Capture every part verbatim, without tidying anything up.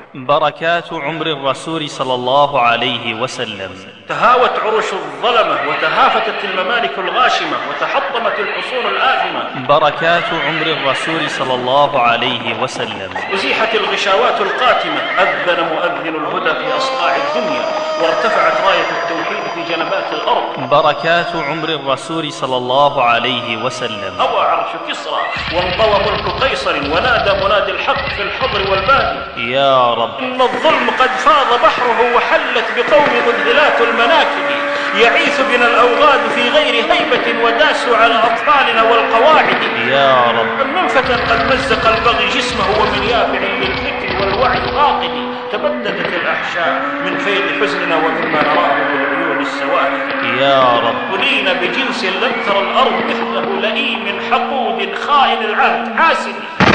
بركات عمر الرسول صلى الله عليه وسلم. تهاوت عرش الظلمة وتهافتت الممالك الغاشمة وتحطمت الحصون الآثمة. بركات عمر الرسول صلى الله عليه وسلم. أزيحت الغشاوات القاتمة. أذن مؤذن الهدى في أصقاع الدنيا وارتفعت راية التوحيد في جنبات الأرض. بركات عمر الرسول صلى الله عليه وسلم. هوى عرش كسرى وانطوى ملك قيصر ونادى منادي الحق في الحضر والبادي. يا رب إن الظلم قد فاض بحره وحلت بقوم مذهلات المناكب. يعيث بنا الأوغاد في غير هيبة وداسوا على أطفالنا والقواعد. يا رب من فتى قد مزق البغي جسمه ومن يافع للفكر والوعي غاقد. تبددت الأحشاء من فيض حزننا ومما نراه بالعيون السواد. يا رب ولينا بجنس لم تر الأرض مثله لئيم حقود خائن العهد حاسد.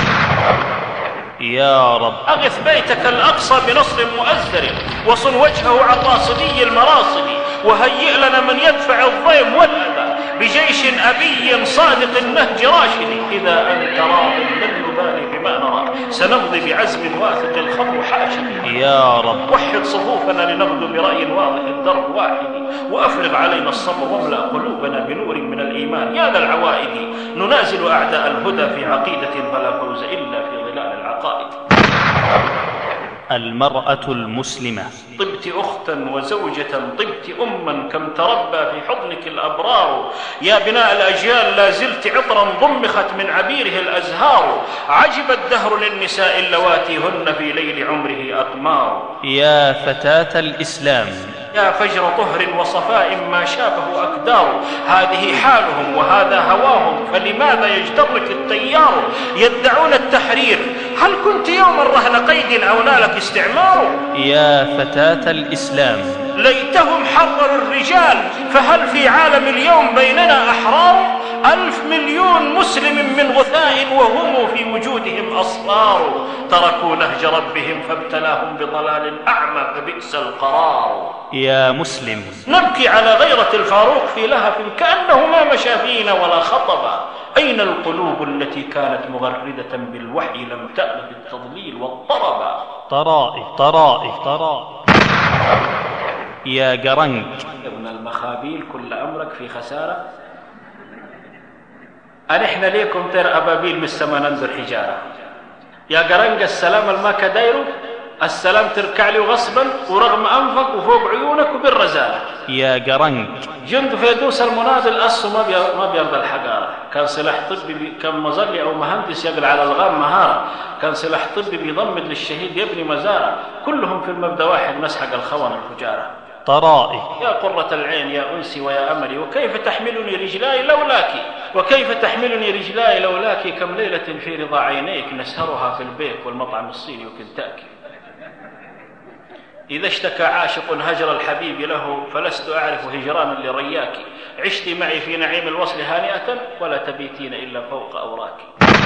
يا رب أغث بيتك الأقصى بنصر مؤزر وصن وجهه عن راصدي المراصد. وهيئ لنا من يدفع الضيم والأذى بجيش أبي صادق النهج راشد. إذا أنت راض لن نبالي بما نرى سنمضي بعزم واثق الخطو حاشد. يا رب وحد صفوفنا لنغدو برأي واضح الدرب واحد. وأفرغ علينا الصبر واملأ قلوبنا بنور من الإيمان. يا ذا العوائد ننازل أعداء الهدى في عقيدة فلا فوز إلا في ظلال العقائد. المرأة المسلمة. طبت أختا وزوجة طبت أما كم تربى في حضنك الأبرار. يا بناء الأجيال لا زلت عطرا ضمخت من عبيره الأزهار. عجب الدهر للنساء اللواتي هن في ليل عمره أقمار. يا فتاة الإسلام. يا فجر طهر وصفاء ما شابه أكدار. هذه حالهم وهذا هواهم فلماذا يجترك التيار. يدعون التحرير هل كنت يوما رهن قيد أو نالك استعمار. يا فتاة الإسلام. ليتهم حرروا الرجال فهل في عالم اليوم بيننا أحرار. ألف مليون مسلم من غثاء وهم في وجودهم أصفار. تركوا نهج ربهم فابتلاهم بضلال أعمى فبئس القرار. يا مسلم. نبكي على غيرة الفاروق في لهف كأنه ما مشى فينا ولا خطبا. أين القلوب التي كانت مغردة بالوحي لم تأل بالتضليل والطربا. طرائف طرائف طرائف. يا قرنق. ابن المخابيل كل أمرك في خسارة. أنحن ليكم تر أبابيل من السما ننظر حجارة. يا قرنق السلام الماك دايرو السلام تركع لي غصبا ورغم أنفك وفوق عيونك وبالرزالة. يا قرنق. جند فيدوس المناضل أصله ما بيرضى الحقارة. كان سلاح طبي كان مظلي أو مهندس يقل على الغام مهارة. كان سلاح طبي بيضمد للشهيد يبني مزارة. كلهم في المبدأ واحد مسحق الخونة الفجارة. طرائف. يا قرة العين يا أنسي ويا أملي وكيف تحملني رجلاي لولاك. وكيف تحملني رجلاي لولاك. كم ليلة في رضا عينيك نسهرها في البيت والمطعم الصيني وكنتاكي. إذا اشتكى عاشق هجر الحبيب له فلست أعرف هجرانا لرياك. عشت معي في نعيم الوصل هانئة ولا تبيتين إلا فوق أوراك.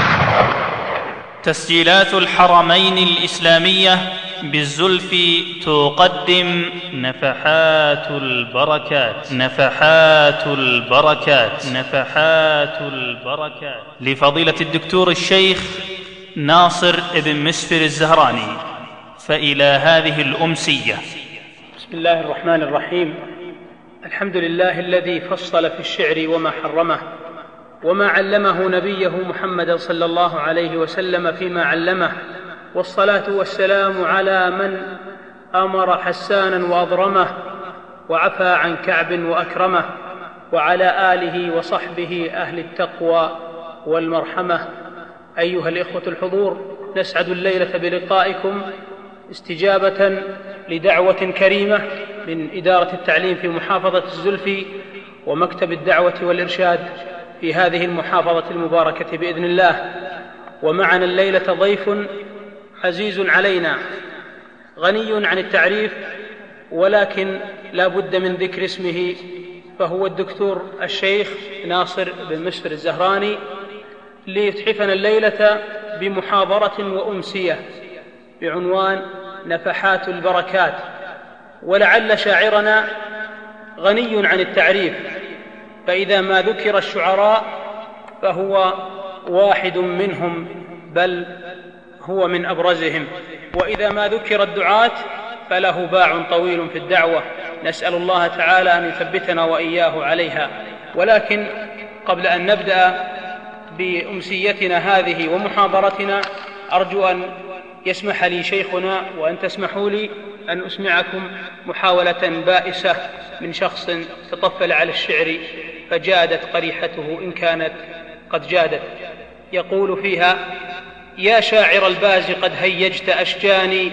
تسجيلات الحرمين الإسلامية بالزلف تقدم نفحات البركات نفحات البركات نفحات البركات لفضيلة الدكتور الشيخ ناصر بن مسفر الزهراني. فإلى هذه الأمسية. بسم الله الرحمن الرحيم. الحمد لله الذي فصل في الشعر وما حرمه وما علمه نبيه محمد صلى الله عليه وسلم فيما علمه. والصلاة والسلام على من أمر حسانا وأضرمه وعفى عن كعب وأكرمه وعلى آله وصحبه أهل التقوى والمرحمة. أيها الإخوة الحضور، نسعد الليلة بلقائكم استجابة لدعوة كريمة من إدارة التعليم في محافظة الزلفي ومكتب الدعوة والإرشاد في هذه المحافظة المباركة بإذن الله. ومعنا الليلة ضيف عزيز علينا غني عن التعريف ولكن لا بد من ذكر اسمه، فهو الدكتور الشيخ ناصر بن مسفر الزهراني ليتحفنا الليلة بمحاضرة وأمسية بعنوان نفحات البركات. ولعل شاعرنا غني عن التعريف، فإذا ما ذكر الشعراء فهو واحد منهم، بل هو من أبرزهم. وإذا ما ذكر الدعاة فله باع طويل في الدعوة، نسأل الله تعالى أن يثبتنا وإياه عليها. ولكن قبل أن نبدأ بأمسيتنا هذه ومحاضرتنا أرجو أن يسمح لي شيخنا وأن تسمحوا لي أن أسمعكم محاولة بائسة من شخص تطفل على الشعر فجادت قريحته إن كانت قد جادت. يقول فيها: يا شاعر الباز قد هيجت أشجاني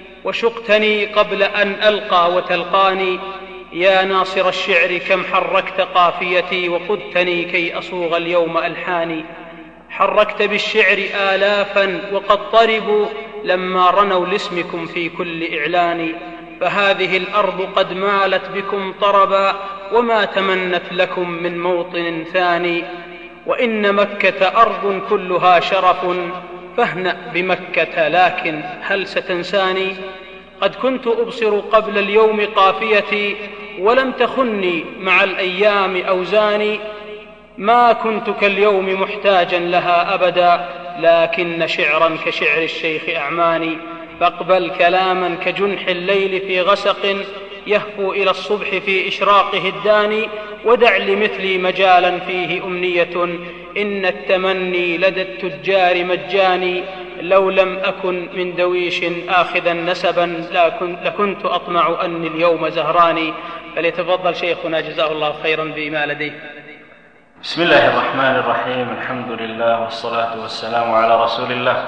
وشقتني قبل أن ألقى وتلقاني، يا ناصر الشعر كم حركت قافيتي وقدتني كي أصوغ اليوم ألحاني، حركت بالشعر آلافا وقد طربوا لما رنوا لاسمكم في كل إعلان، فهذه الأرض قد مالت بكم طربا وما تمنت لكم من موطن ثاني، وإن مكة أرض كلها شرف فاهنأ بمكة لكن هل ستنساني، قد كنت أبصر قبل اليوم قافيتي ولم تخني مع الأيام أوزاني، ما كنت كاليوم محتاجا لها أبدا لكن شعرا كشعر الشيخ أعماني، فاقبل كلاما كجنح الليل في غسق يهفو إلى الصبح في إشراقه الداني، ودع لمثلي مجالا فيه أمنية إن التمني لدى التجار مجاني، لو لم أكن من دويش آخذا نسبا لكنت أطمع أني اليوم زهراني. فليتفضل شيخنا جزاه الله خيرا بما لديه. بسم الله الرحمن الرحيم، الحمد لله والصلاة والسلام على رسول الله.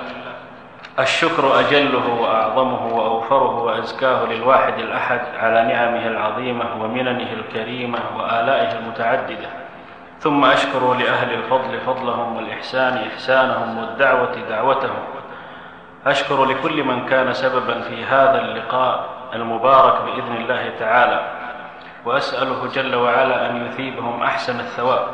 الشكر أجله وأعظمه وأوفره وأزكاه للواحد الأحد على نعمه العظيمة ومننه الكريمة وآلائه المتعددة، ثم أشكر لأهل الفضل فضلهم والإحسان إحسانهم والدعوة دعوتهم. أشكر لكل من كان سببا في هذا اللقاء المبارك بإذن الله تعالى، وأسأله جل وعلا أن يثيبهم أحسن الثواب.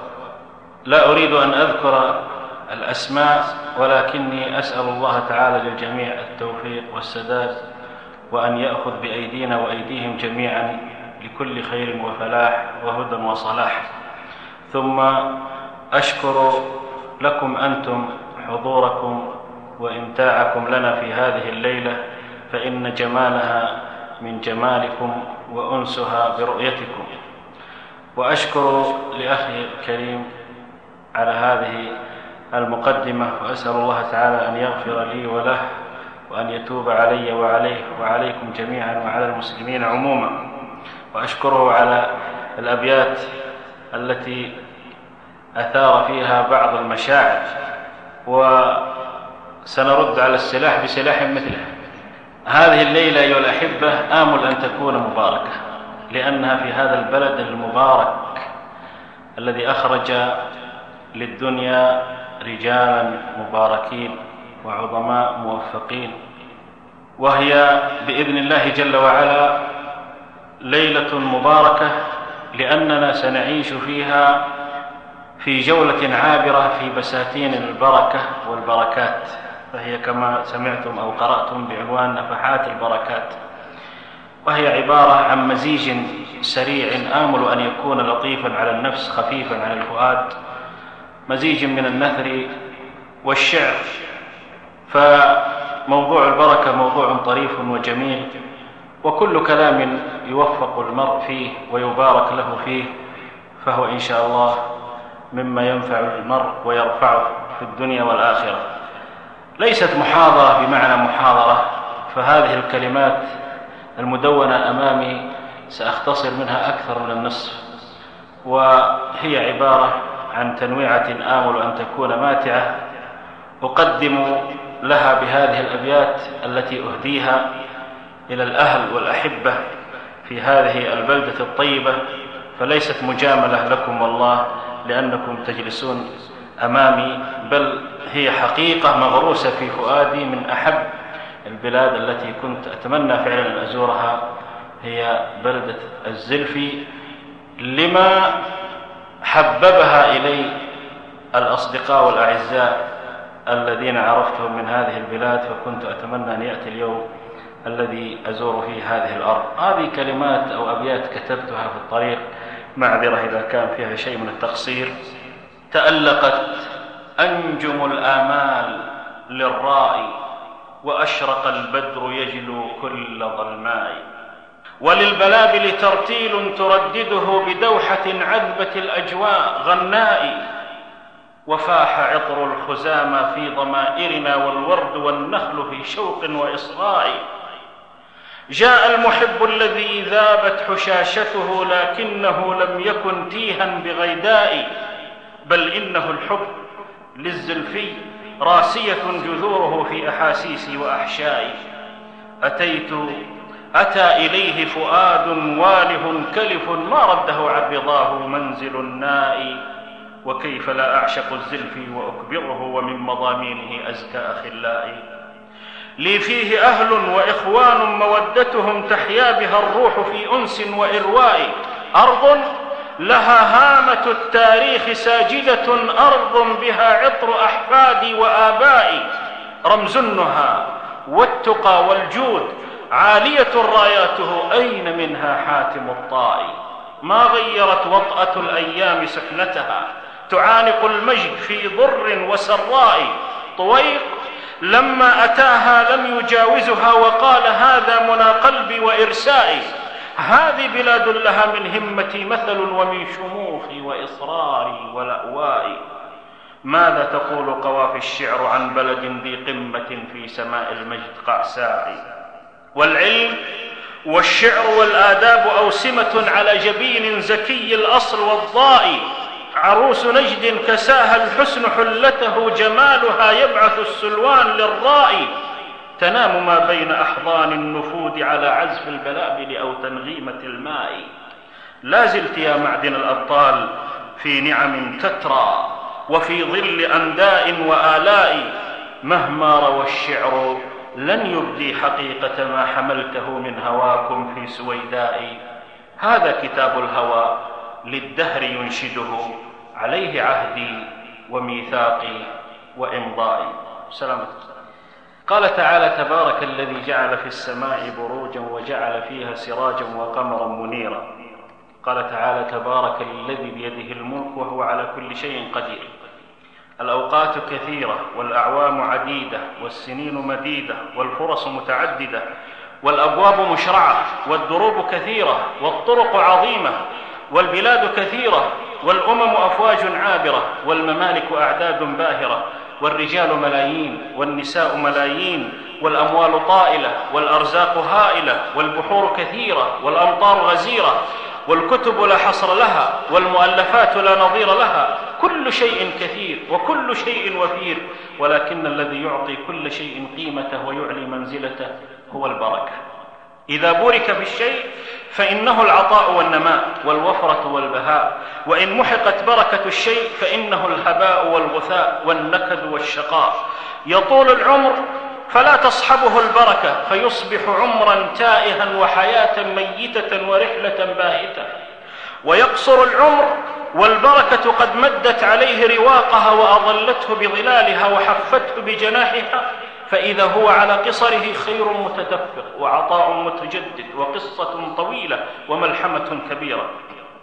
لا أريد أن أذكر الأسماء، ولكني أسأل الله تعالى للجميع التوفيق والسداد، وأن يأخذ بأيدينا وأيديهم جميعا لكل خير وفلاح وهدى وصلاح. ثم أشكر لكم أنتم حضوركم وإمتاعكم لنا في هذه الليلة، فإن جمالها من جمالكم وأنسها برؤيتكم. وأشكر لأخي الكريم على هذه المقدمة، وأسأل الله تعالى أن يغفر لي وله وأن يتوب علي وعليه وعليكم جميعا وعلى المسلمين عموما. وأشكره على الأبيات التي أثار فيها بعض المشاعر، وسنرد على السلاح بسلاح مثله. هذه الليلة أيها الأحبة آمل أن تكون مباركة، لأنها في هذا البلد المبارك الذي أخرج للدنيا رجالا مباركين وعظماء موفقين، وهي بإذن الله جل وعلا ليلة مباركة، لأننا سنعيش فيها في جولة عابرة في بساتين البركة والبركات، فهي كما سمعتم أو قرأتم بعنوان نفحات البركات، وهي عبارة عن مزيج سريع آمل أن يكون لطيفا على النفس خفيفا على الفؤاد، مزيج من النثر والشعر. فموضوع البركة موضوع طريف وجميل، وكل كلام يوفق المرء فيه ويبارك له فيه فهو إن شاء الله مما ينفع المرء ويرفعه في الدنيا والآخرة. ليست محاضرة بمعنى محاضرة، فهذه الكلمات المدونة أمامي سأختصر منها أكثر من النصف، وهي عبارة عن تنويعة آمل أن تكون ماتعة، أقدم لها بهذه الأبيات التي أهديها إلى الأهل والأحبة في هذه البلدة الطيبة، فليست مجاملة لكم والله لأنكم تجلسون أمامي، بل هي حقيقة مغروسة في فؤادي. من أحب البلاد التي كنت أتمنى فعلا أن أزورها هي بلدة الزلفي، لما حببها إلي الأصدقاء والأعزاء الذين عرفتهم من هذه البلاد، فكنت أتمنى أن يأتي اليوم الذي أزور فيه هذه الأرض. هذه كلمات أو أبيات كتبتها في الطريق، معذرة إذا كان فيها شيء من التقصير. تألقت أنجم الآمال للرائي وأشرق البدر يجلو كل ظلماء. وللبلابل ترتيل تردده بدوحة عذبة الأجواء غناء. وفاح عطر الخزامى في ضمائرنا والورد والنخل في شوق وإصغاء. جاء المحب الذي ذابت حشاشته لكنه لم يكن تيها بغيداء، بل إنه الحب للزلفي راسية جذوره في أحاسيسي وأحشائي. أتيت أتى إليه فؤاد واله كلف ما رده عن رضاه منزل الناء. وكيف لا أعشق الزلفي وأكبره ومن مضامينه أزكى أخلائي. لي فيه أهل وإخوان مودتهم تحيا بها الروح في أنس وإرواء. أرض لها هامة التاريخ ساجدة، أرض بها عطر أحفادي وآبائي. رمزنها والتقى والجود عالية راياته، أين منها حاتم الطائي. ما غيرت وطأة الأيام سكنتها، تعانق المجد في ضر وسراء. طويق لما أتاها لم يجاوزها وقال هذا منى قلبي وإرسائي. هذه بلاد لها من همتي مثل ومن شموخي وإصراري ولأوائي. ماذا تقول قوافي الشعر عن بلد ذي قمة في سماء المجد قعساء. والعلم والشعر والآداب أوسمة على جبين زكي الأصل والضاء. عروس نجد كساها الحسن حلته، جمالها يبعث السلوان للرائي. تنام ما بين أحضان النفود على عزف البلابل أو تنغيمة الماء. لا زلت يا معدن الأبطال في نعم تترى وفي ظل أنداء وآلاء. مهما روى الشعر لن يبدي حقيقة ما حملته من هواكم في سويداء. هذا كتاب الهوى للدهر ينشده، عليه عهدي وميثاقي وإمضائي. سلامة. قال تعالى تبارك الذي جعل في السماء بروجا وجعل فيها سراجا وقمرا منيرا. قال تعالى تبارك الذي بيده الملك وهو على كل شيء قدير. الأوقات كثيرة والأعوام عديدة والسنين مديدة والفرص متعددة والأبواب مشرعة والدروب كثيرة والطرق عظيمة والبلاد كثيرة والأمم أفواج عابرة والممالك أعداد باهرة والرجال ملايين والنساء ملايين والأموال طائلة والأرزاق هائلة والبحور كثيرة والأمطار غزيرة والكتب لا حصر لها والمؤلفات لا نظير لها. كل شيء كثير وكل شيء وفير، ولكن الذي يعطي كل شيء قيمته ويعلي منزلته هو البركة. إذا بورك في الشيء فإنه العطاء والنماء والوفرة والبهاء، وإن محقت بركة الشيء فإنه الهباء والغثاء والنكد والشقاء. يطول العمر فلا تصحبه البركة فيصبح عمرا تائها وحياة ميتة ورحلة باهتة. ويقصر العمر والبركة قد مدت عليه رواقها وأظلته بظلالها وحفته بجناحها، فإذا هو على قصره خير متدفق وعطاء متجدد وقصة طويلة وملحمة كبيرة.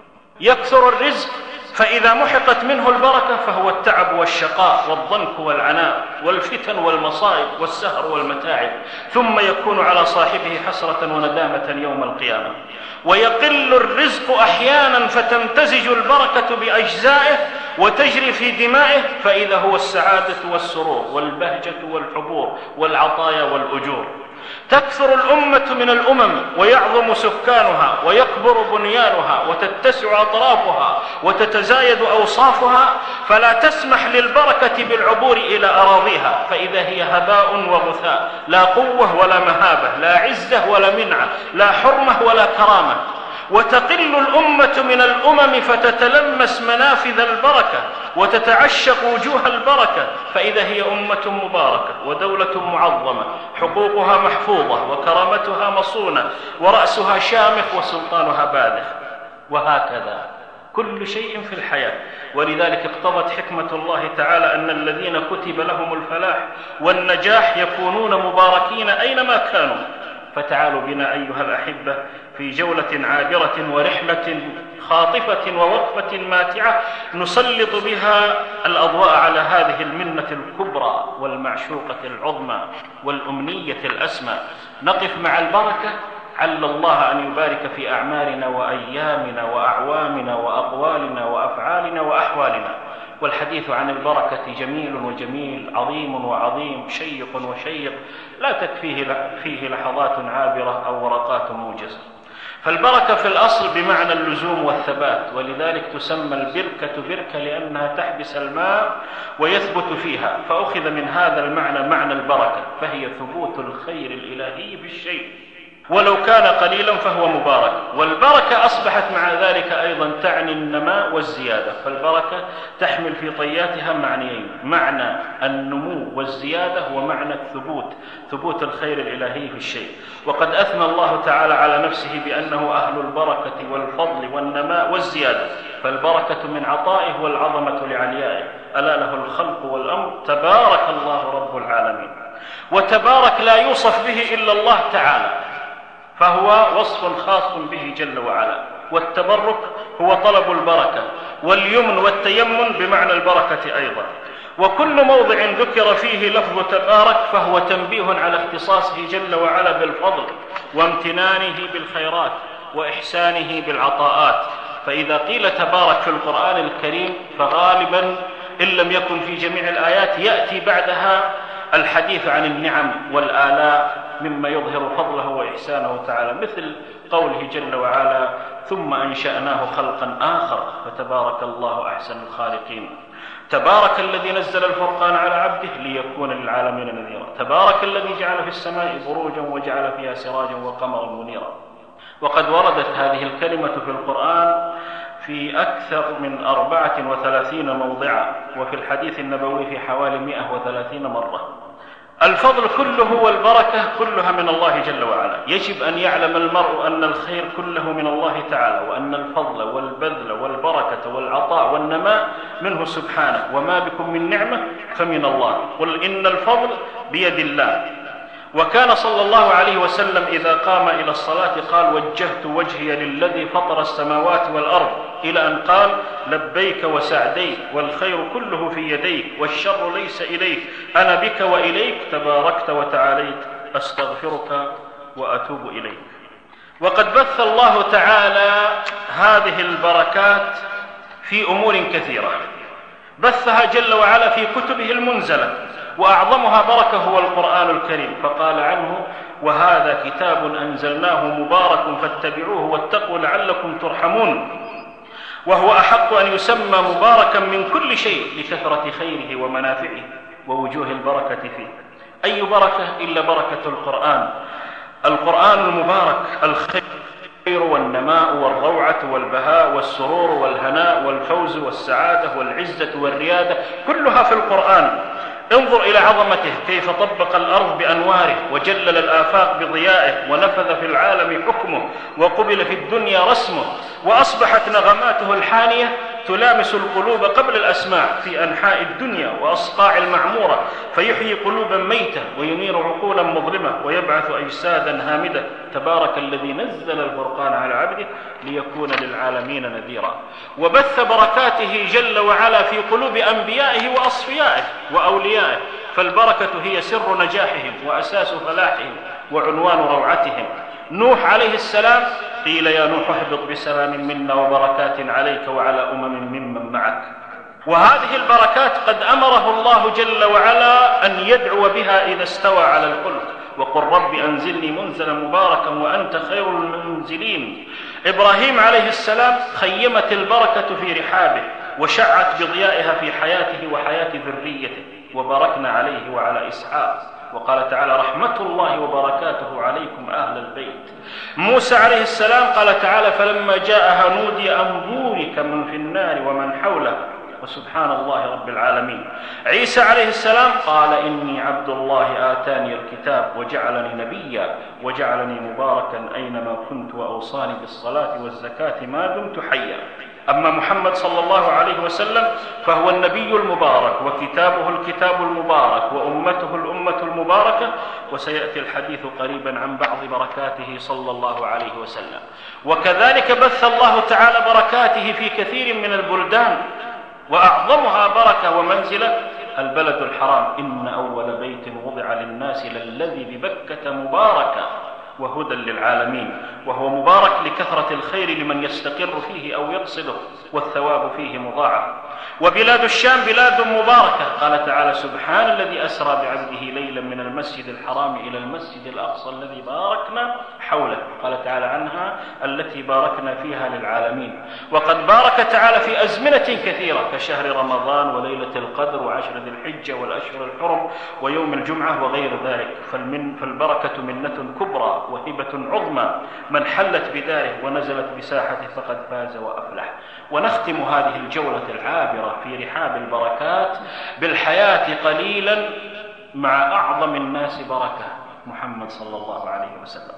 يكثر الرزق فإذا محقت منه البركة فهو التعب والشقاء والضنك والعناء والفتن والمصائب والسهر والمتاعب، ثم يكون على صاحبه حسرة وندامة يوم القيامة. ويقل الرزق أحيانا فتمتزج البركة بأجزائه وتجري في دمائه، فإذا هو السعادة والسرور والبهجة والحبور والعطايا والأجور. تكثر الأمة من الأمم ويعظم سكانها ويكبر بنيانها وتتسع أطرافها وتتزايد أوصافها، فلا تسمح للبركة بالعبور إلى أراضيها، فإذا هي هباء وغثاء، لا قوة ولا مهابة، لا عزة ولا منعة، لا حرمة ولا كرامة. وتقل الأمة من الأمم فتتلمس منافذ البركة وتتعشق وجوه البركة، فإذا هي أمة مباركة ودولة معظمة حقوقها محفوظة وكرامتها مصونة ورأسها شامخ وسلطانها باذخ. وهكذا كل شيء في الحياة. ولذلك اقتضت حكمة الله تعالى أن الذين كتب لهم الفلاح والنجاح يكونون مباركين أينما كانوا. فتعالوا بنا أيها الأحبة في جولة عابرة ورحلة خاطفة ووقفة ماتعة نسلط بها الأضواء على هذه المنة الكبرى والمعشوقة العظمى والأمنية الأسمى. نقف مع البركة، عل الله أن يبارك في أعمارنا وأيامنا وأعوامنا وأقوالنا وأفعالنا وأحوالنا. والحديث عن البركة جميل وجميل، عظيم وعظيم، شيق وشيق، لا تكفيه فيه لحظات عابرة أو ورقات موجزة. فالبركة في الأصل بمعنى اللزوم والثبات، ولذلك تسمى البركة بركة لأنها تحبس الماء ويثبت فيها، فأخذ من هذا المعنى معنى البركة، فهي ثبوت الخير الإلهي في الشيء ولو كان قليلا فهو مبارك. والبركة أصبحت مع ذلك أيضا تعني النماء والزيادة، فالبركة تحمل في طياتها معنيين: معنى النمو والزيادة ومعنى الثبوت، ثبوت الخير الإلهي في الشيء. وقد أثنى الله تعالى على نفسه بأنه أهل البركة والفضل والنماء والزيادة، فالبركة من عطائه والعظمة لعليائه، ألا له الخلق والأمر، تبارك الله رب العالمين. وتبارك لا يوصف به إلا الله تعالى، فهو وصف خاص به جل وعلا. والتبرك هو طلب البركة، واليمن والتيمن بمعنى البركة أيضا. وكل موضع ذكر فيه لفظ تبارك فهو تنبيه على اختصاصه جل وعلا بالفضل وامتنانه بالخيرات وإحسانه بالعطاءات. فإذا قيل تبارك في القرآن الكريم فغالبا إن لم يكن في جميع الآيات يأتي بعدها الحديث عن النعم والآلاء مما يظهر فضله وإحسانه تعالى، مثل قوله جل وعلا: ثم أنشأناه خلقا آخر فتبارك الله أحسن الخالقين. تبارك الذي نزل الفرقان على عبده ليكون للعالمين نذيرا. تبارك الذي جعل في السماء بروجا وجعل فيها سراجا وقمرا منيرا. وقد وردت هذه الكلمة في القرآن في أكثر من أربعة وثلاثين موضعا، وفي الحديث النبوي في حوالي مئة وثلاثين مرة. الفضل كله والبركة كلها من الله جل وعلا. يجب أن يعلم المرء أن الخير كله من الله تعالى، وأن الفضل والبذل والبركة والعطاء والنماء منه سبحانه، وما بكم من نعمة فمن الله، قل إن الفضل بيد الله. وكان صلى الله عليه وسلم إذا قام إلى الصلاة قال: وجهت وجهي للذي فطر السماوات والأرض، إلى أن قال: لبيك وسعديك والخير كله في يديك والشر ليس إليك، أنا بك وإليك تباركت وتعاليت، أستغفرك وأتوب إليك. وقد بث الله تعالى هذه البركات في أمور كثيرة، بثها جل وعلا في كتبه المنزلة، وأعظمها بركة هو القرآن الكريم، فقال عنه: وهذا كتاب أنزلناه مبارك فاتبعوه واتقوا لعلكم ترحمون. وهو أحق أن يسمى مباركا من كل شيء لكثرة خيره ومنافعه ووجوه البركة فيه. أي بركة إلا بركة القرآن. القرآن المبارك الخير والنماء والروعة والبهاء والسرور والهناء والفوز والسعادة والعزة والريادة كلها في القرآن. انظر إلى عظمته، كيف طبق الأرض بأنواره وجلل الآفاق بضيائه، ونفذ في العالم حكمه، وقبل في الدنيا رسمه، وأصبحت نغماته الحانية تلامس القلوب قبل الأسماع في أنحاء الدنيا وأصقاع المعمورة، فيحيي قلوبا ميتة وينير عقولا مظلمة ويبعث أجسادا هامدة. تبارك الذي نزل الفرقان على عبده ليكون للعالمين نذيرا. وبث بركاته جل وعلا في قلوب أنبيائه وأصفيائه وأوليائه، فالبركة هي سر نجاحهم وأساس فلاحهم وعنوان روعتهم. نوح عليه السلام قيل: يا نوح اهبط بسلام منا وبركات عليك وعلى أمم ممن معك. وهذه البركات قد أمره الله جل وعلا أن يدعو بها إذا استوى على الفلك: وقل رب أنزلني منزلا مباركا وأنت خير المنزلين. إبراهيم عليه السلام خيمت البركة في رحابه وشعت بضيائها في حياته وحياة ذريته، وباركنا عليه وعلى إسحاق. وقال تعالى: رحمة الله وبركاته عليكم أهل البيت. موسى عليه السلام قال تعالى: فلما جاءها نودي أن بورك من في النار ومن حوله، وسبحان الله رب العالمين. عيسى عليه السلام قال: إني عبد الله آتاني الكتاب وجعلني نبيا وجعلني مباركا أينما كنت وأوصاني بالصلاة والزكاة ما دمت حيا. أما محمد صلى الله عليه وسلم فهو النبي المبارك، وكتابه الكتاب المبارك، وأمته الأمة المباركة، وسيأتي الحديث قريبا عن بعض بركاته صلى الله عليه وسلم. وكذلك بث الله تعالى بركاته في كثير من البلدان، وأعظمها بركة ومنزلة البلد الحرام. إن أول بيت وضع للناس للذي ببكة مباركا وهدى للعالمين، وهو مبارك لكثرة الخير لمن يستقر فيه أو يقصده، والثواب فيه مضاعف. وبلاد الشام بلاد مباركة، قال تعالى: سبحان الذي أسرى بعبده ليلا من المسجد الحرام إلى المسجد الأقصى الذي باركنا حوله. قال تعالى عنها: التي باركنا فيها للعالمين. وقد بارك تعالى في أزمنة كثيرة كشهر رمضان وليلة القدر وعشر ذي الحجة والأشهر الحرم ويوم الجمعة وغير ذلك. فالمن فالبركة منة كبرى وهبة عظمى، من حلت بداره ونزلت بساحته فقد فاز وأفلح. ونختم هذه الجولة العابرة في رحاب البركات بالحياة قليلا مع أعظم الناس بركة، محمد صلى الله عليه وسلم.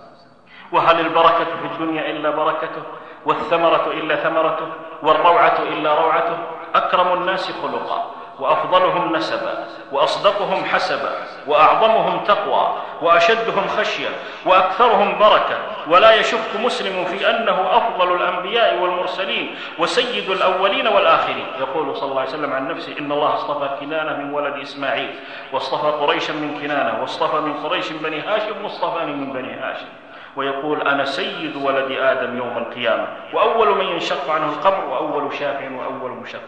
وهل البركة في الدنيا إلا بركته، والثمرة إلا ثمرته، والروعة إلا روعته؟ أكرم الناس خلقا، وأفضلهم نسبا، وأصدقهم حسبا، وأعظمهم تقوى، وأشدهم خشية، وأكثرهم بركة. ولا يشك مسلم في أنه أفضل الأنبياء والمرسلين وسيد الأولين والآخرين. يقول صلى الله عليه وسلم عن نفسه: إن الله اصطفى كنانة من ولد إسماعيل، واصطفى قريشا من كنانة، واصطفى من قريش بني هاشم، واصطفاني من بني هاشم. ويقول: أنا سيد ولد آدم يوم القيامة، وأول من ينشق عنه القبر، وأول شافع، وأول مشفع.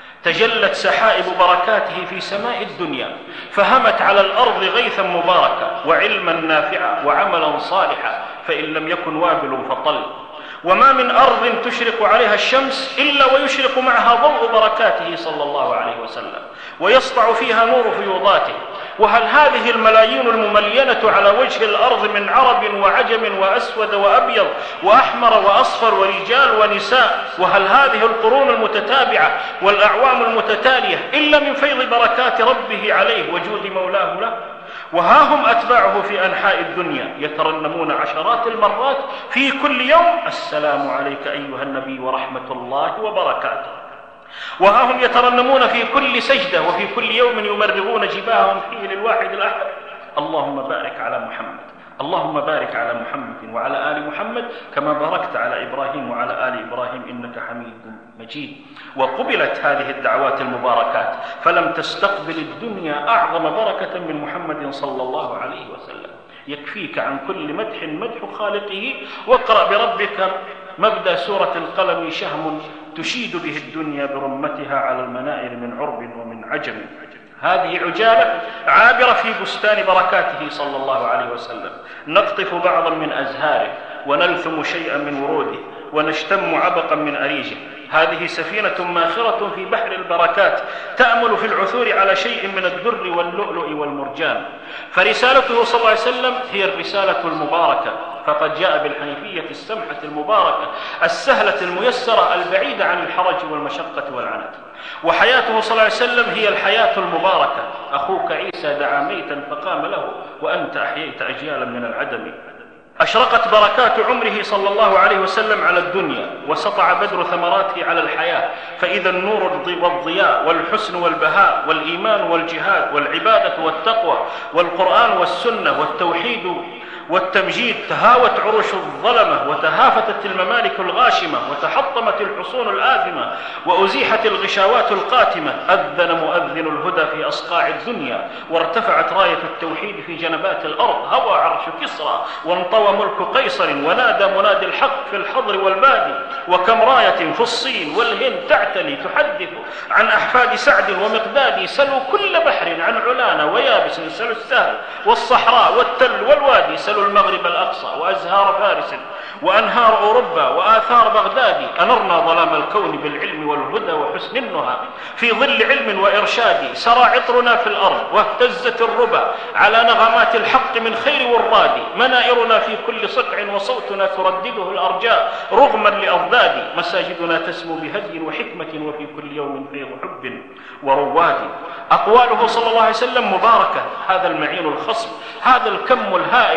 تجلت سحائب بركاته في سماء الدنيا، فهمت على الأرض غيثا مباركا، وعلما نافعا، وعملا صالحا، فإن لم يكن وابل فطل. وما من أرض تشرق عليها الشمس إلا ويشرق معها ضوء بركاته صلى الله عليه وسلم، ويسطع فيها نور فيوضاته. وهل هذه الملايين المملينة على وجه الأرض من عرب وعجم وأسود وأبيض وأحمر وأصفر ورجال ونساء، وهل هذه القرون المتتابعة والأعوام المتتالية إلا من فيض بركات ربه عليه وجود مولاه له؟ وها هم أتباعه في أنحاء الدنيا يترنمون عشرات المرات في كل يوم: السلام عليك أيها النبي ورحمة الله وبركاته. وها هم يترنمون في كل سجدة وفي كل يوم يمرغون جباههم فيه للواحد الأحد: اللهم بارك على محمد، اللهم بارك على محمد وعلى آل محمد كما باركت على إبراهيم وعلى آل إبراهيم إنك حميد مجيد. وقبلت هذه الدعوات المباركات، فلم تستقبل الدنيا أعظم بركة من محمد صلى الله عليه وسلم. يكفيك عن كل مدح مدح خالقه، واقرأ بربك مبدأ سورة القلم: شهم تشيد به الدنيا برمتها على المنائر من عرب ومن عجم. هذه عجالة عابرة في بستان بركاته صلى الله عليه وسلم، نقطف بعضا من أزهاره، ونلثم شيئا من وروده، ونشتم عبقا من أريجه. هذه سفينة ماخرة في بحر البركات، تأمل في العثور على شيء من الدر واللؤلؤ والمرجان. فرسالته صلى الله عليه وسلم هي الرسالة المباركة، فقد جاء بالحنيفية السمحة المباركة السهلة الميسرة البعيدة عن الحرج والمشقة والعنت. وحياته صلى الله عليه وسلم هي الحياة المباركة. أخوك عيسى دعا ميتا فقام له، وأنت أحييت أجيالا من العدم. أشرقت بركات عمره صلى الله عليه وسلم على الدنيا، وسطع بدر ثمراته على الحياة، فإذا النور والضياء والحسن والبهاء والإيمان والجهاد والعبادة والتقوى والقرآن والسنة والتوحيد والتمجيد تهاوت عروش الظلمة، وتهافتت الممالك الغاشمة، وتحطمت الحصون الآثمة، وأزيحت الغشاوات القاتمة. أذن مؤذن الهدى في أصقاع الدنيا، وارتفعت راية التوحيد في جنبات الأرض. هوى عرش كسرى، وانطوى ملك قيصر، ونادى منادي الحق في الحضر والبادي. وكم راية في الصين والهند تعتلي تحدث عن أحفاد سعد ومقداد. سلوا كل بحر عن علانا ويابس، سلوا السهل والصحراء والتل والوادي. سلوا المغرب الأقصى وأزهار فارس وأنهار أوروبا وآثار بغداد. أنرنا ظلام الكون بالعلم والهدى وحسن النهى، في ظل علم وإرشاد. سرى عطرنا في الأرض، واهتزت الربا على نغمات الحق من خير وراد. منائرنا في كل صقع، وصوتنا تردده الأرجاء رغما لأضداد. مساجدنا تسمو بهدي وحكمة، وفي كل يوم فيض حب ورواد. أقواله صلى الله عليه وسلم مباركة. هذا المعين الخصب، هذا الكم الهائل،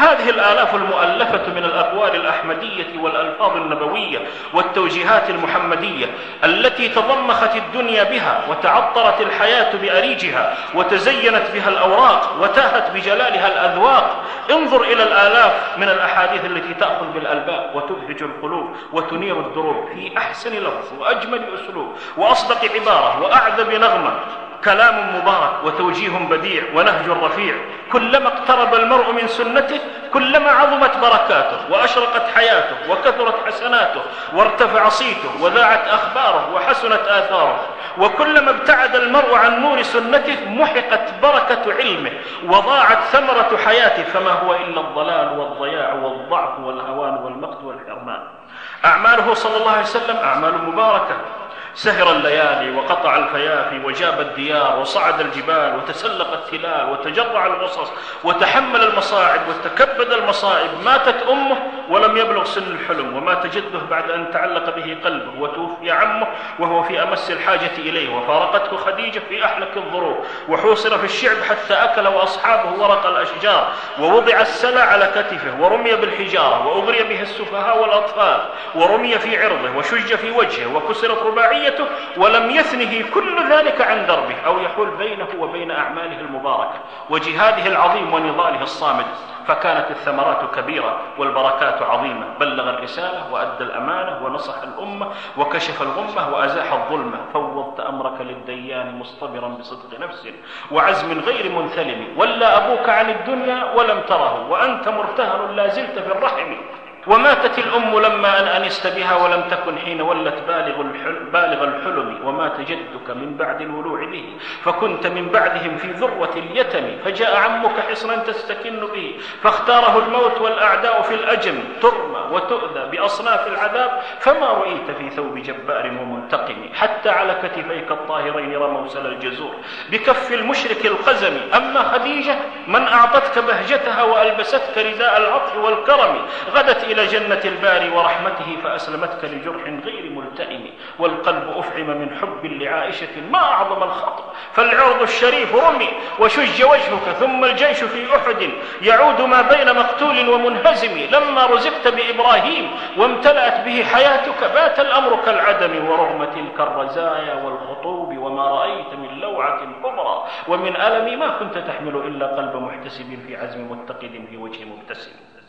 هذه الآلاف المؤلفة من الأقوال الأحمدية والألفاظ النبوية والتوجيهات المحمدية التي تضمخت الدنيا بها وتعطرت الحياة بأريجها وتزينت بها الأوراق وتاهت بجلالها الأذواق، انظر إلى الآلاف من الأحاديث التي تأخذ بالألباب وتبهج القلوب وتنير الدروب في أحسن لفظ وأجمل أسلوب وأصدق عبارة وأعذب نغمة، كلام مبارك وتوجيه بديع ونهج رفيع. كلما اقترب المرء من سنته كلما عظمت بركاته وأشرقت حياته وكثرت حسناته وارتفع صيته وذاعت أخباره وحسنت آثاره، وكلما ابتعد المرء عن نور سنته محقت بركة علمه وضاعت ثمرة حياته، فما هو إلا الضلال والضياع والضعف والهوان والمقت والحرمان. أعماله صلى الله عليه وسلم أعمال مباركة، سهر الليالي وقطع الفيافي وجاب الديار وصعد الجبال وتسلق التلال وتجرع الغصص وتحمل المصاعب وتكبد المصائب. ماتت أمه ولم يبلغ سن الحلم، ومات جده بعد أن تعلق به قلبه، وتوفي عمه وهو في أمس الحاجة إليه، وفارقته خديجة في أحلك الظروف، وحوصر في الشعب حتى أكل وأصحابه ورق الأشجار، ووضع السلع على كتفه ورمي بالحجارة وأغري به السفهاء والأطفال ورمي في عرضه وشج في وجهه وكسرت رباعيته، ولم يثنه كل ذلك عن دربه أو يحول بينه وبين أعماله المباركة وجهاده العظيم ونضاله الصامد. فكانت الثمرات كبيرة والبركات عظيمة، بلغ الرسالة وأدى الأمانة ونصح الأمة وكشف الغمة وأزاح الظلمة. فوضت أمرك للديان مصطبرا بصدق نفس وعزم غير منثلم، ولا أبوك عن الدنيا ولم تره وأنت مرتهن لا زلت في الرحم. وماتت الأم لما أن أنست بها ولم تكن حين ولت بالغ الحلم, بالغ الحلم ومات جدك من بعد الولوع به فكنت من بعدهم في ذروة اليتم. فجاء عمك حصنا تستكن به فاختاره الموت والأعداء في الأجم ترمى وتؤذى بأصناف العذاب، فما رؤيت في ثوب جبار ومنتقم. حتى على كتفيك الطاهرين رموا سل الجزور بكف المشرك القزم. أما خديجة من أعطتك بهجتها وألبستك رداء العطف والكرم، غدت إلى جنة الباري ورحمته فأسلمتك لجرح غير ملتئم. والقلب أفعم من حب لعائشة ما أعظم الخطأ، فالعرض الشريف رمي وشج وجهك ثم الجيش في أحد يعود ما بين مقتول ومنهزم. لما رزقت بإبراهيم وامتلأت به حياتك بات الأمر كالعدم، ورغم تلك الرزايا والخطوب وما رأيت من لوعة كبرى ومن ألم ما كنت تحمل إلا قلب محتسب في عزم متقد في وجه مبتسم.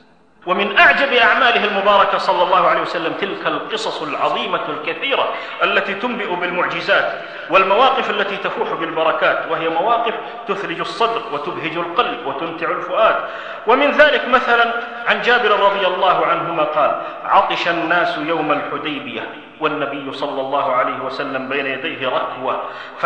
ومن أعجب أعماله المباركة صلى الله عليه وسلم تلك القصص العظيمة الكثيرة التي تنبئ بالمعجزات والمواقف التي تفوح بالبركات، وهي مواقف تثلج الصدر وتبهج القلب وتمتع الفؤاد. ومن ذلك مثلا عن جابر رضي الله عنهما قال: عطش الناس يوم الحديبية والنبي صلى الله عليه وسلم بين يديه ركوة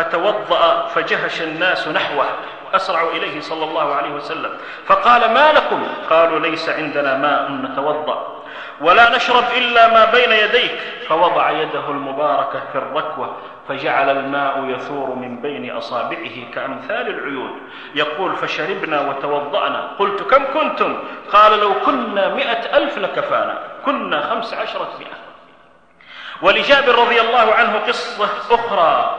فتوضأ فجهش الناس نحوه، أسرعوا إليه صلى الله عليه وسلم فقال: ما لكم؟ قالوا: ليس عندنا ماء نتوضأ ولا نشرب إلا ما بين يديك. فوضع يده المباركة في الركوة فجعل الماء يثور من بين أصابعه كأمثال العيون، يقول: فشربنا وتوضأنا. قلت: كم كنتم؟ قال: لو كنا مئة ألف لكفانا، كنا خمس عشرة مئة. ولجابر رضي الله عنه قصة أخرى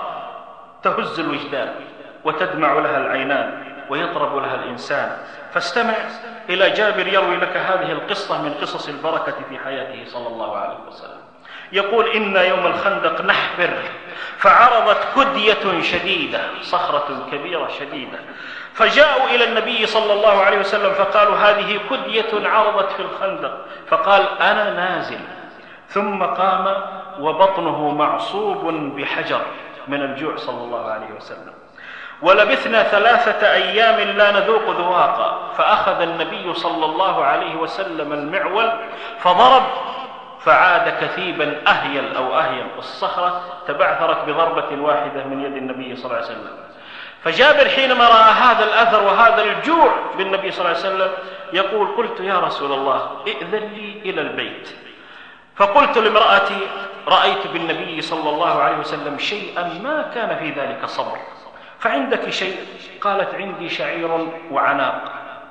تهز الوجدان وتدمع لها العينان ويطرب لها الإنسان، فاستمع إلى جابر يروي لك هذه القصة من قصص البركة في حياته صلى الله عليه وسلم. يقول: إن يوم الخندق نحبر فعرضت كدية شديدة، صخرة كبيرة شديدة، فجاءوا إلى النبي صلى الله عليه وسلم فقالوا: هذه كدية عرضت في الخندق. فقال: أنا نازل. ثم قام وبطنه معصوب بحجر من الجوع صلى الله عليه وسلم. ولبثنا ثلاثة أيام لا نذوق ذواقا، فأخذ النبي صلى الله عليه وسلم المعول فضرب فعاد كثيبا أهيل أو أهيل، الصخرة تبعثرت بضربة واحدة من يد النبي صلى الله عليه وسلم. فجابر حينما رأى هذا الأثر وهذا الجوع بالنبي صلى الله عليه وسلم يقول: قلت: يا رسول الله ائذن لي إلى البيت. فقلت لامرأتي: رأيت بالنبي صلى الله عليه وسلم شيئا ما كان في ذلك صبر، فعندك شيء؟ قالت: عندي شعير وعناق،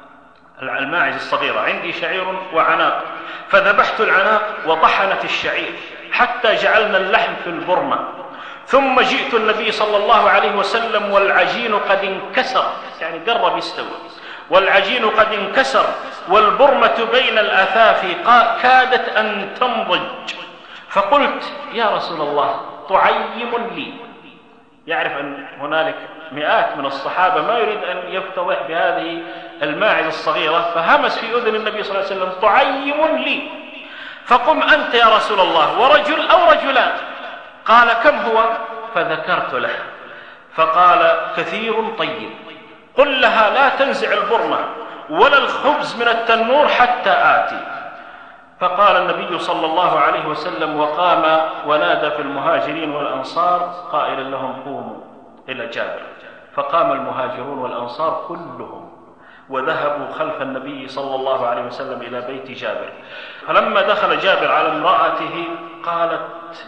الماعز الصغيرة، عندي شعير وعناق. فذبحت العناق وطحنت الشعير حتى جعلنا اللحم في البرمة، ثم جئت النبي صلى الله عليه وسلم والعجين قد انكسر، يعني قرب يستوي، والعجين قد انكسر، والبرمة بين الأثافي كادت أن تنضج، فقلت يا رسول الله تعيم لي. يعرف أن هنالك مئات من الصحابة ما يريد أن يفتضح بهذه الماعز الصغيرة، فهمس في أذن النبي صلى الله عليه وسلم تعيم لي، فقم أنت يا رسول الله ورجل أو رجلان. قال كم هو؟ فذكرت له، فقال كثير طيب، قل لها لا تنزع البرمة ولا الخبز من التنور حتى آتي. فقال النبي صلى الله عليه وسلم وقام ونادى في المهاجرين والأنصار قائلا لهم قوموا إلى جابر، فقام المهاجرون والأنصار كلهم وذهبوا خلف النبي صلى الله عليه وسلم إلى بيت جابر. فلما دخل جابر على امرأته قالت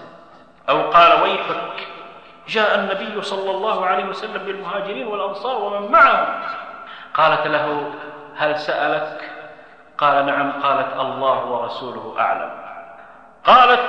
أو قال ويحك، جاء النبي صلى الله عليه وسلم بالمهاجرين والأنصار ومن معه. قالت له هل سألك؟ قال نعم. قالت الله ورسوله أعلم. قالت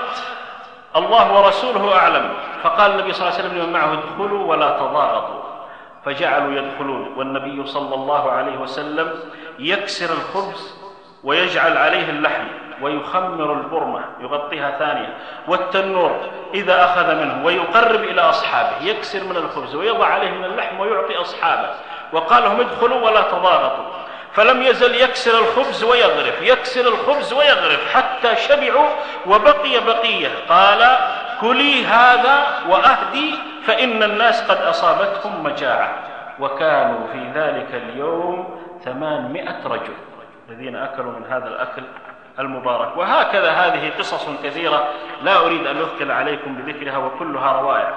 الله ورسوله أعلم. فقال النبي صلى الله عليه وسلم لمن معه ادخلوا ولا تضاغطوا، فجعلوا يدخلون، والنبي صلى الله عليه وسلم يكسر الخبز ويجعل عليه اللحم ويخمر البرمة يغطيها ثانية، والتنور إذا أخذ منه ويقرب إلى أصحابه يكسر من الخبز ويضع عليه من اللحم ويعطي أصحابه، وقال لهم ادخلوا ولا تضاغطوا. فلم يزل يكسر الخبز ويغرف، يكسر الخبز ويغرف حتى شبعوا وبقي بقية. قال كلي هذا وأهدي فإن الناس قد أصابتهم مجاعة. وكانوا في ذلك اليوم ثمانمائة رجل الذين أكلوا من هذا الأكل المبارك. وهكذا هذه قصص كثيرة لا أريد أن أثقل عليكم بذكرها وكلها روائع.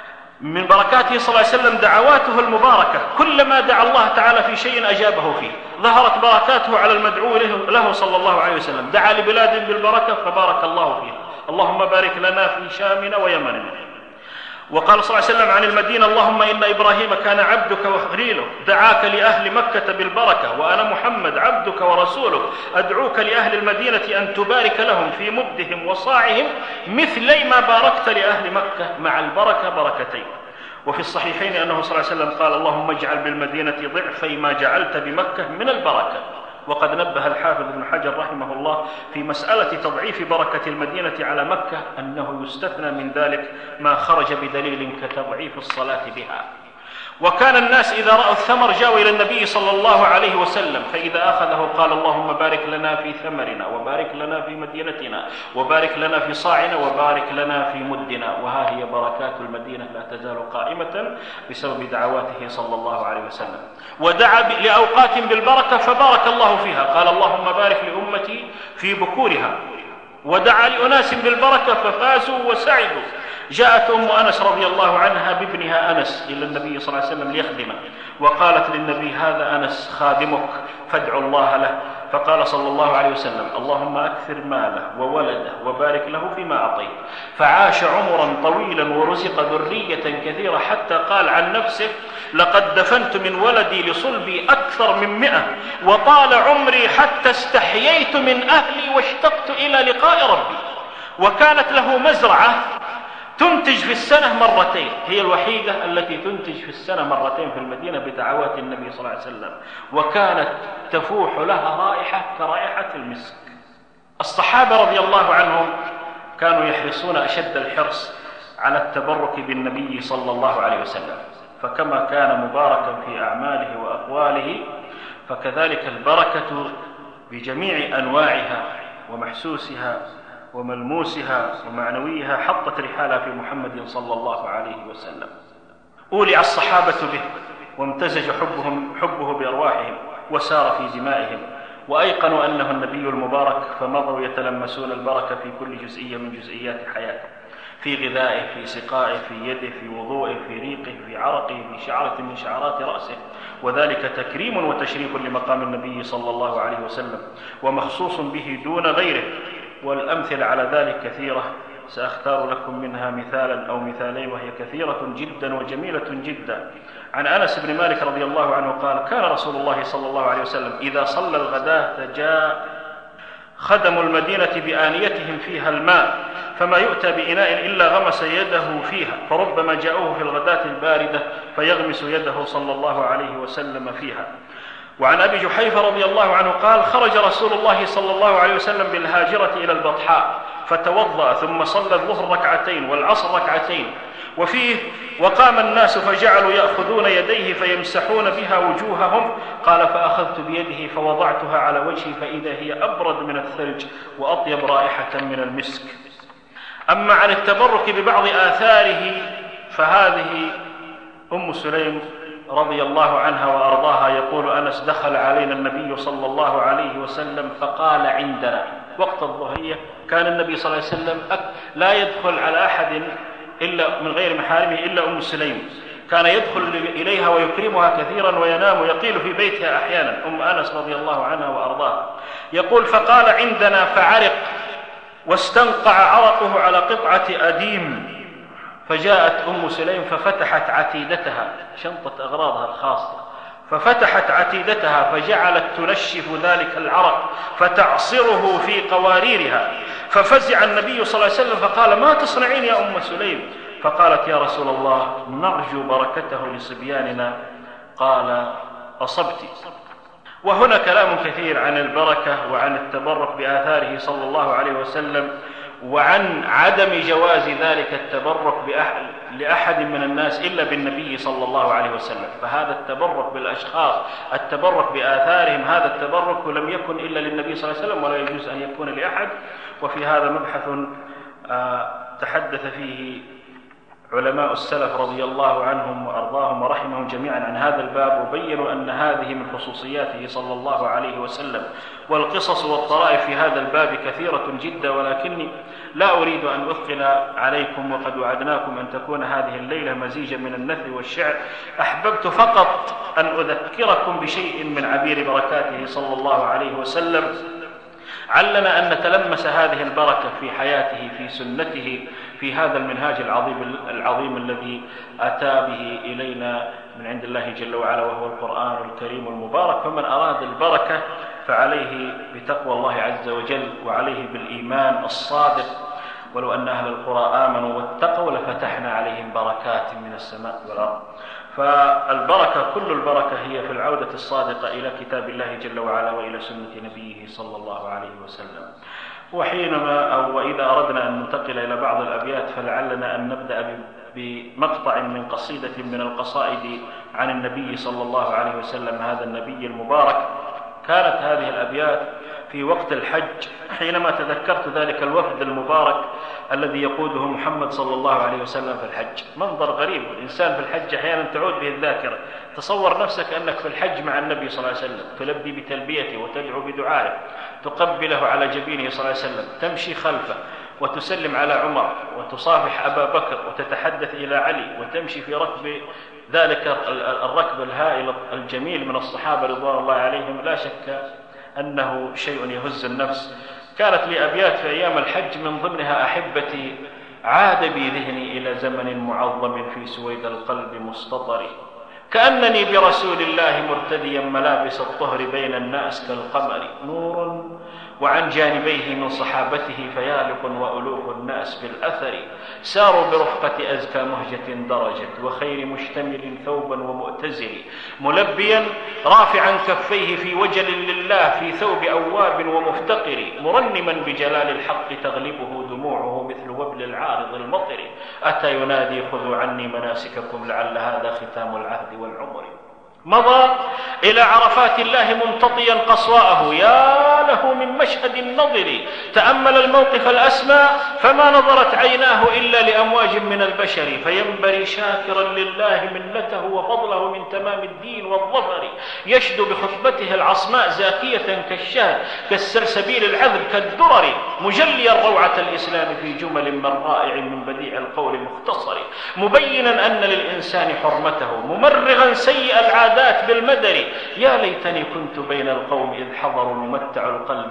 من بركاته صلى الله عليه وسلم دعواته المباركة، كلما دعا الله تعالى في شيء أجابه فيه. ظهرت بركاته على المدعو له صلى الله عليه وسلم، دعا لبلاد بالبركة فبارك الله فيها، اللهم بارك لنا في شامنا ويمننا. وقال صلى الله عليه وسلم عن المدينة اللهم إن إبراهيم كان عبدك وخليلك، دعاك لأهل مكة بالبركة، وأنا محمد عبدك ورسولك أدعوك لأهل المدينة أن تبارك لهم في مدهم وصاعهم مثلي ما باركت لأهل مكة مع البركة بركتين. وفي الصحيحين أنه صلى الله عليه وسلم قال اللهم اجعل بالمدينة ضعفي ما جعلت بمكة من البركة. وقد نبه الحافظ ابن حجر رحمه الله في مسألة تضعيف بركة المدينة على مكة أنه يستثنى من ذلك ما خرج بدليل كتضعيف الصلاة بها. وكان الناس إذا رأوا الثمر جاءوا إلى النبي صلى الله عليه وسلم، فإذا أخذه قال اللهم بارك لنا في ثمرنا وبارك لنا في مدينتنا وبارك لنا في صاعنا وبارك لنا في مدنا. وها هي بركات المدينة لا تزال قائمة بسبب دعواته صلى الله عليه وسلم. ودعا لأوقات بالبركة فبارك الله فيها، قال اللهم بارك لأمتي في بكورها. ودعا لأناس بالبركة ففازوا وسعدوا. جاءت أم أنس رضي الله عنها بابنها أنس إلى النبي صلى الله عليه وسلم ليخدمه، وقالت للنبي هذا أنس خادمك فادعوا الله له. فقال صلى الله عليه وسلم اللهم أكثر ماله وولده وبارك له فيما أعطيت. فعاش عمرا طويلا ورزق ذرية كثيرة حتى قال عن نفسه لقد دفنت من ولدي لصلبي أكثر من مئة، وطال عمري حتى استحييت من أهلي واشتقت إلى لقاء ربي. وكانت له مزرعة تنتج في السنة مرتين، هي الوحيدة التي تنتج في السنة مرتين في المدينة بدعوات النبي صلى الله عليه وسلم، وكانت تفوح لها رائحة كرائحة المسك. الصحابة رضي الله عنهم كانوا يحرصون أشد الحرص على التبرك بالنبي صلى الله عليه وسلم، فكما كان مباركا في أعماله وأقواله فكذلك البركة بجميع أنواعها ومحسوسها وملموسها ومعنويها حطت رحالها في محمد صلى الله عليه وسلم. أولع الصحابة به وامتزج حبهم حبه بأرواحهم وسار في دمائهم، وأيقنوا أنه النبي المبارك، فمضوا يتلمسون البركة في كل جزئية من جزئيات حياته، في غذائه، في سقائه، في يده، في وضوئه، في ريقه، في عرقه، في شعرة من شعرات رأسه. وذلك تكريم وتشريف لمقام النبي صلى الله عليه وسلم ومخصوص به دون غيره. والأمثلة على ذلك كثيرة، سأختار لكم منها مثالا أو مثالين وهي كثيرة جدا وجميلة جدا. عن أنس بن مالك رضي الله عنه قال كان رسول الله صلى الله عليه وسلم إذا صلى الغداة جاء خدم المدينة بآنيتهم فيها الماء، فما يؤتى بإناء إلا غمس يده فيها، فربما جاءوه في الغداة الباردة فيغمس يده صلى الله عليه وسلم فيها. وعن أبي جحيفة رضي الله عنه قال: خرج رسول الله صلى الله عليه وسلم بالهاجرة إلى البطحاء فتوضأ ثم صلى الظهر ركعتين والعصر ركعتين. وفيه: وقام الناس فجعلوا يأخذون يديه فيمسحون بها وجوههم. قال: فأخذت بيده فوضعتها على وجهي فإذا هي أبرد من الثلج وأطيب رائحة من المسك. أما عن التبرك ببعض آثاره فهذه أم سليم رضي الله عنها وأرضاها يقول أنس: دخل علينا النبي صلى الله عليه وسلم فقال عندنا وقت الظهرية. كان النبي صلى الله عليه وسلم لا يدخل على أحد إلا من غير محارمه إلا أم سليم، كان يدخل إليها ويكرمها كثيرا وينام ويقيل في بيتها أحيانا. أم أنس رضي الله عنها وأرضاها يقول: فقال عندنا فعرق واستنقع عرقه على قطعة أديم، فجاءت أم سليم ففتحت عتيدتها، شنطة أغراضها الخاصة، ففتحت عتيدتها فجعلت تنشف ذلك العرق فتعصره في قواريرها. ففزع النبي صلى الله عليه وسلم فقال: ما تصنعين يا أم سليم؟ فقالت: يا رسول الله نرجو بركته لصبياننا. قال: أصبت. وهنا كلام كثير عن البركة وعن التبرك بآثاره صلى الله عليه وسلم، وعن عدم جواز ذلك التبرك لأحد من الناس إلا بالنبي صلى الله عليه وسلم. فهذا التبرك بالأشخاص، التبرك بآثارهم، هذا التبرك لم يكن إلا للنبي صلى الله عليه وسلم ولا يجوز أن يكون لأحد. وفي هذا مبحث تحدث فيه علماء السلف رضي الله عنهم وأرضاهم ورحمهم جميعا عن هذا الباب، وبينوا أن هذه من خصوصياته صلى الله عليه وسلم. والقصص والطرائف في هذا الباب كثيرة جدا، ولكني لا أريد أن أثقل عليكم، وقد وعدناكم أن تكون هذه الليلة مزيجا من النثر والشعر. أحببت فقط أن أذكركم بشيء من عبير بركاته صلى الله عليه وسلم، علنا أن نتلمس هذه البركة في حياته، في سنته، في هذا المنهاج العظيم, العظيم الذي أتى به إلينا من عند الله جل وعلا، وهو القرآن الكريم المبارك. فمن أراد البركة فعليه بتقوى الله عز وجل، وعليه بالإيمان الصادق. ولو أن أهل القرى آمنوا واتقوا لفتحنا عليهم بركات من السماء والأرض. فالبركة، كل البركة هي في العودة الصادقة إلى كتاب الله جل وعلا وإلى سنة نبيه صلى الله عليه وسلم. وحينما أو وإذا أردنا أن ننتقل إلى بعض الأبيات فلعلنا أن نبدأ بمقطع من قصيدة من القصائد عن النبي صلى الله عليه وسلم، هذا النبي المبارك. كانت هذه الأبيات في وقت الحج، حينما تذكرت ذلك الوفد المبارك الذي يقوده محمد صلى الله عليه وسلم في الحج. منظر غريب، الإنسان في الحج أحيانا تعود به الذاكرة. تصور نفسك أنك في الحج مع النبي صلى الله عليه وسلم، تلبي بتلبيته وتدعو بدعائه، تقبله على جبينه صلى الله عليه وسلم، تمشي خلفه وتسلم على عمر وتصافح أبا بكر وتتحدث إلى علي، وتمشي في ركب ذلك الركب الهائل الجميل من الصحابة رضوان الله عليهم. لا شك أنه شيء يهز النفس. كانت لي أبيات في أيام الحج من ضمنها: أحبتي عاد بي ذهني إلى زمن معظم في سويد القلب مستطر، كأنني برسول الله مرتديا ملابس الطهر بين الناس كالقمر، نور وعن جانبيه من صحابته فيالق وألوف الناس بالأثر، ساروا برفقة أزكى مهجة درجت وخير مشتمل ثوبا ومؤتزر، ملبيا رافعا كفيه في وجل لله في ثوب أواب ومفتقر، مرنما بجلال الحق تغلبه دموعه مثل وبل العارض المطر، أتى ينادي خذوا عني مناسككم لعل هذا ختام العهد والعمر. مضى إلى عرفات الله ممتطيا قصواءه، يا له من مشهد النظر، تأمل الموقف الأسمى فما نظرت عيناه إلا لأمواج من البشر، فينبري شاكرا لله منته وفضله من تمام الدين والظفر، يشدو بخطبته العصماء زاكية كالشهد كالسلسبيل العذب كالدرر، مجليا روعة الإسلام في جمل من رائع من بديع القول مختصر، مبينا أن للإنسان حرمته، ممرغا سيء العادات بالمدر، يا ليتني كنت بين القوم إذ حضروا ممتع القلب والأسماء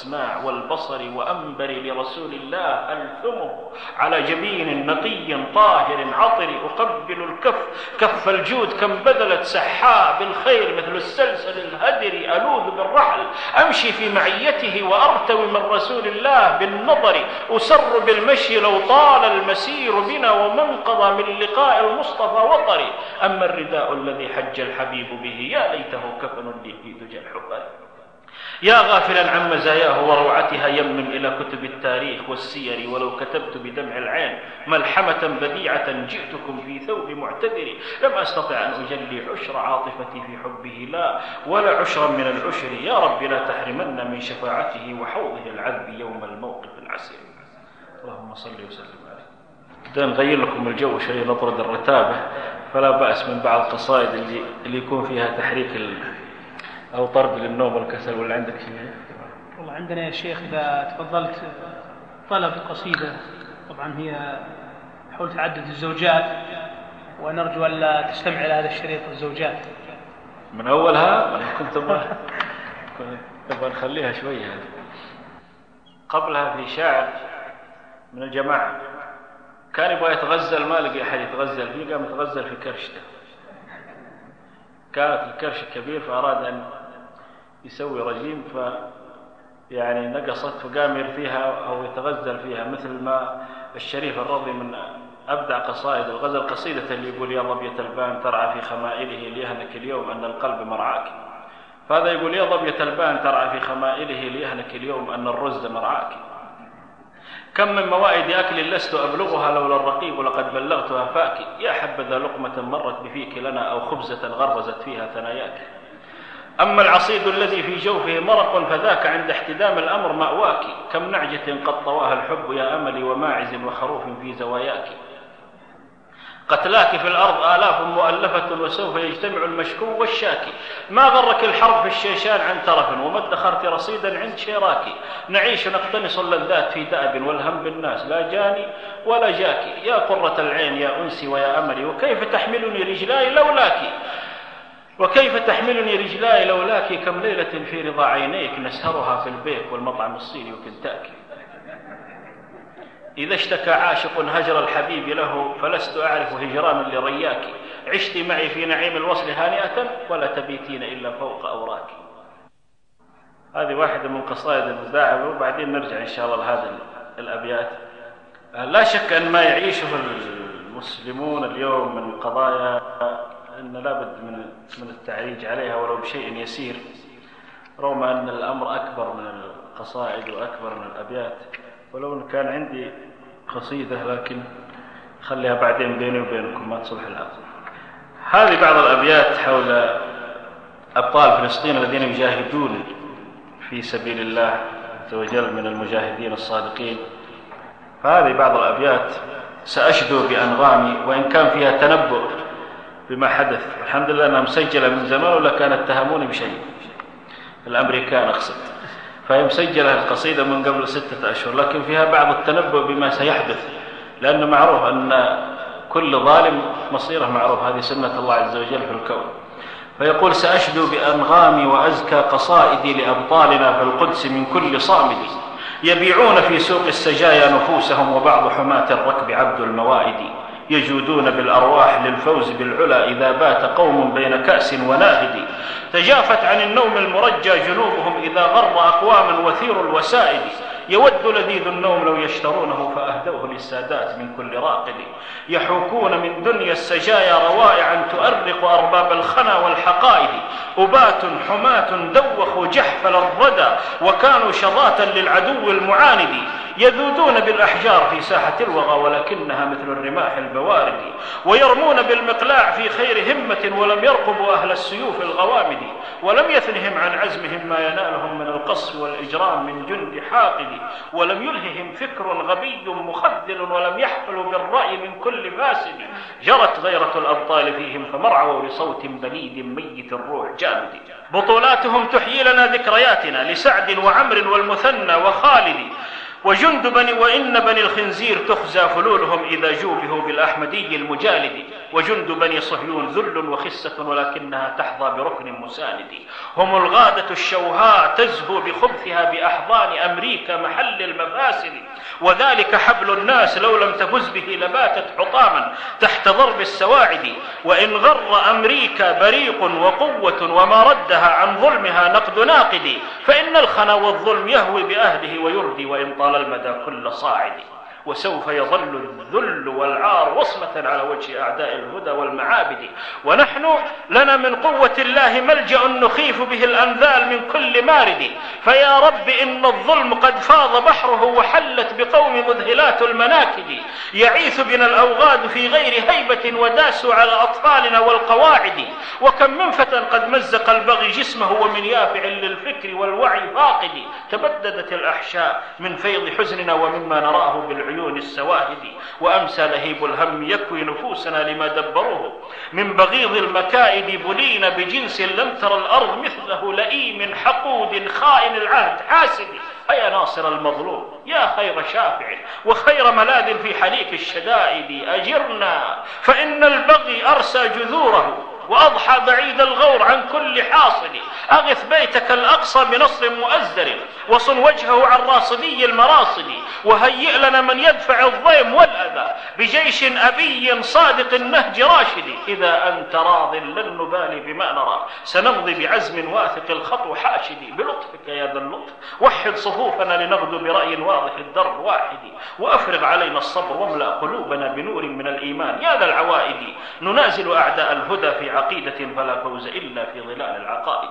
والإسماع والبصر وأنبر لرسول الله ألثمه على جبين نقي طاهر عطر أقبل الكف كف الجود كم بذلت سحاء بالخير مثل السلسل الهدر ألوذ بالرحل أمشي في معيته وأرتوي من رسول الله بالنظر أسر بالمشي لو طال المسير بنا ومن قضى من لقاء المصطفى وطري أما الرداء الذي حج الحبيب به يا ليته كفن لي في دجى الحبر يا غافلا عن مزاياه وروعتها يمم إلى كتب التاريخ والسير ولو كتبت بدمع العين ملحمة بديعة جئتكم في ثوب معتذري لم أستطع أن أجلي عشر عاطفتي في حبه لا ولا عشرا من العشر يا رب لا تحرمنا من شفاعته وحوضه العذب يوم الموقف العسير. اللهم صل وسلم عليه. بدنا نغير لكم الجو شوي نطرد الرتابة فلا بأس من بعض القصائد اللي, اللي يكون فيها تحريك ال... أو طرد للنوم والكسل ولا عندك شيء؟ والله عندنا يا شيخ إذا تفضلت طلب قصيدة طبعا هي حول تعدد الزوجات ونرجو ألا تستمع إلى هذا الشريط الزوجات من أولها كنت نبغى نخليها شوية. قبلها في شاعر من الجماعة كان يبغى يتغزل ما لقي أحد يتغزل فيه قام يتغزل في كرشته كانت الكرش كبير فأراد أن يسوي رجيم ف يعني نقصت فقام يرثيها أو يتغزل فيها مثل ما الشريف الرضي من أبدع قصائد الغزل قصيدة اللي يقول يا ظبية البان ترعى في خمائله ليهنك اليوم أن القلب مرعاك فهذا يقول يا ظبية البان ترعى في خمائله ليهنك اليوم أن الرز مرعاك كم من موائد أكل لست أبلغها لولا الرقيب لقد بلغتها فاك يا حبذا لقمة مرت بفيك لنا أو خبزة غرزت فيها ثناياك أما العصيد الذي في جوفه مرق فذاك عند احتدام الأمر مأواك كم نعجة قد طواها الحب يا أملي وماعز وخروف في زواياك قتلاك في الأرض آلاف مؤلفة وسوف يجتمع المشكو والشاكي ما غرك الحرب في الشيشان عن ترف وما ادخرت رصيدا عند شيراكي نعيش نقتنص اللذات في دأب والهم بالناس لا جاني ولا جاكي يا قرة العين يا أنسي ويا أملي وكيف تحملني رجلاي لولاك وكيف تحملني رجلاي لولاك كم ليلة في رضا عينيك نسهرها في البيت والمطعم الصيني وكنتاكي إذا اشتكى عاشق هجر الحبيب له فلست أعرف هجرانا لرياك عشت معي في نعيم الوصل هانئة ولا تبيتين إلا فوق أوراك. هذه واحدة من قصائد المداعبة وبعدين نرجع إن شاء الله لهذا الأبيات. لا شك أن ما يعيشه المسلمون اليوم من قضايا أن لابد من من التعريج عليها ولو بشيء يسير رغم أن الأمر أكبر من القصائد وأكبر من الأبيات ولو كان عندي قصيدة لكن خليها بعدين بيني وبينكم ما تصلح الآن. هذه بعض الأبيات حول أبطال فلسطين الذين يجاهدون في سبيل الله عز وجل من المجاهدين الصادقين. فهذه بعض الأبيات سأشدو بأنغامي وإن كان فيها تنبؤ بما حدث الحمد لله أنها مسجلة من زمان ولا كانت اتهموني بشيء الأمريكان أقصد فهي مسجلة القصيدة من قبل ستة أشهر لكن فيها بعض التنبؤ بما سيحدث لأنه معروف أن كل ظالم مصيره معروف هذه سنة الله عز وجل في الكون. فيقول سأشدو بأنغامي وأزكى قصائدي لأبطالنا في القدس من كل صامد يبيعون في سوق السجايا نفوسهم وبعض حماة الركب عبد الموائد يجودون بالأرواح للفوز بالعلا إذا بات قوم بين كأس وناهد تجافت عن النوم المرجى جنوبهم إذا غر أقواما وثير الوسائد يود لذيذ النوم لو يشترونه فأهدوه للسادات من كل راقد يحوكون من دنيا السجايا روائعا تؤرق أرباب الخنا والحقائد أبات حماة دوخوا جحفل الردى وكانوا شظاة للعدو المعاند يذودون بالأحجار في ساحة الوغى ولكنها مثل الرماح البوارد ويرمون بالمقلاع في خير همة ولم يرقبوا أهل السيوف الغوامد ولم يثنهم عن عزمهم ما ينالهم من القصف والإجرام من جند حاقد ولم يلههم فكر غبي مخذل ولم يحفلوا بالرأي من كل فاسد جرت غيرة الأبطال فيهم فمرعوا لصوت بليد ميت الروح جامد بطولاتهم تحيي لنا ذكرياتنا لسعد وعمر والمثنى وخالد وجند بني وإن بني الخنزير تخزى فلولهم إذا جوبهوا بالأحمدي المجالد، وجند بني صهيون ذل وخسة ولكنها تحظى بركن مساند، هم الغادة الشوهاء تزهو بخبثها بأحضان أمريكا محل المفاسد، وذلك حبل الناس لو لم تفز به لباتت حطاما تحت ضرب السواعد، وإن غر أمريكا بريق وقوة وما ردها عن ظلمها نقد ناقد، فإن الخنا والظلم يهوي بأهله ويردي وإن طال المدى كل صاعد، وسوف يظل الذل والعار وصمة على وجه أعداء الهدى والمعابد، ونحن لنا من قوة الله ملجأ نخيف به الأنذال من كل مارد، فيا رب إن الظلم قد فاض بحره وحلت بقوم مذهلات المناكد، يعيث بنا الأوغاد في غير هيبة وداسوا على أطفالنا والقواعد، وكم من فتى قد مزق البغي جسمه ومن يافع للفكر والوعي فاقد، تبددت الأحشاء من فيض حزننا ومما نراه بالعيون السواهد، وأمسى لهيب الهم يكوي نفوسنا لما دبروه من بغيض المكائد، بلين بجنس لم تر الأرض مثله لئيم حقود خائن العهد حاسد، أيا ناصر المظلوم يا خير شافع وخير ملاذ في حليك الشدائد، أجرنا فإن البغي أرسى جذوره وأضحى بعيد الغور عن كل حاصل، أغث بيتك الأقصى بنصر مؤزر وصن وجهه عن راصدي المراصد، وهيئ لنا من يدفع الضيم والأذى بجيش أبي صادق النهج راشد، إذا أنت راض لن نبالي بما نرى سنمضي بعزم واثق الخطو حاشد، بلطفك يا ذا اللطف وحد صفوفنا لنغدو برأي واضح الدرب واحد، وأفرغ علينا الصبر واملأ قلوبنا بنور من الإيمان يا ذا العوائد، ننازل أعداء الهدى في عقيدة فلا فوز إلا في ظلال العقائد.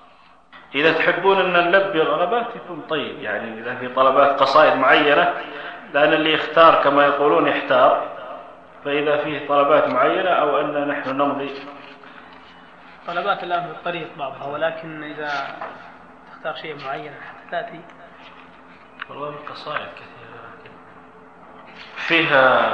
إذا تحبون أن نلبي رغباتكم طيب، يعني إذا في طلبات قصائد معينة، لأن اللي يختار كما يقولون يحتار، فإذا فيه طلبات معينة أو أن نحن نمضي طلبات الآن في الطريق بعضها، ولكن إذا تختار شيء معين حتى تأتي. والله القصائد كثيرة. فيها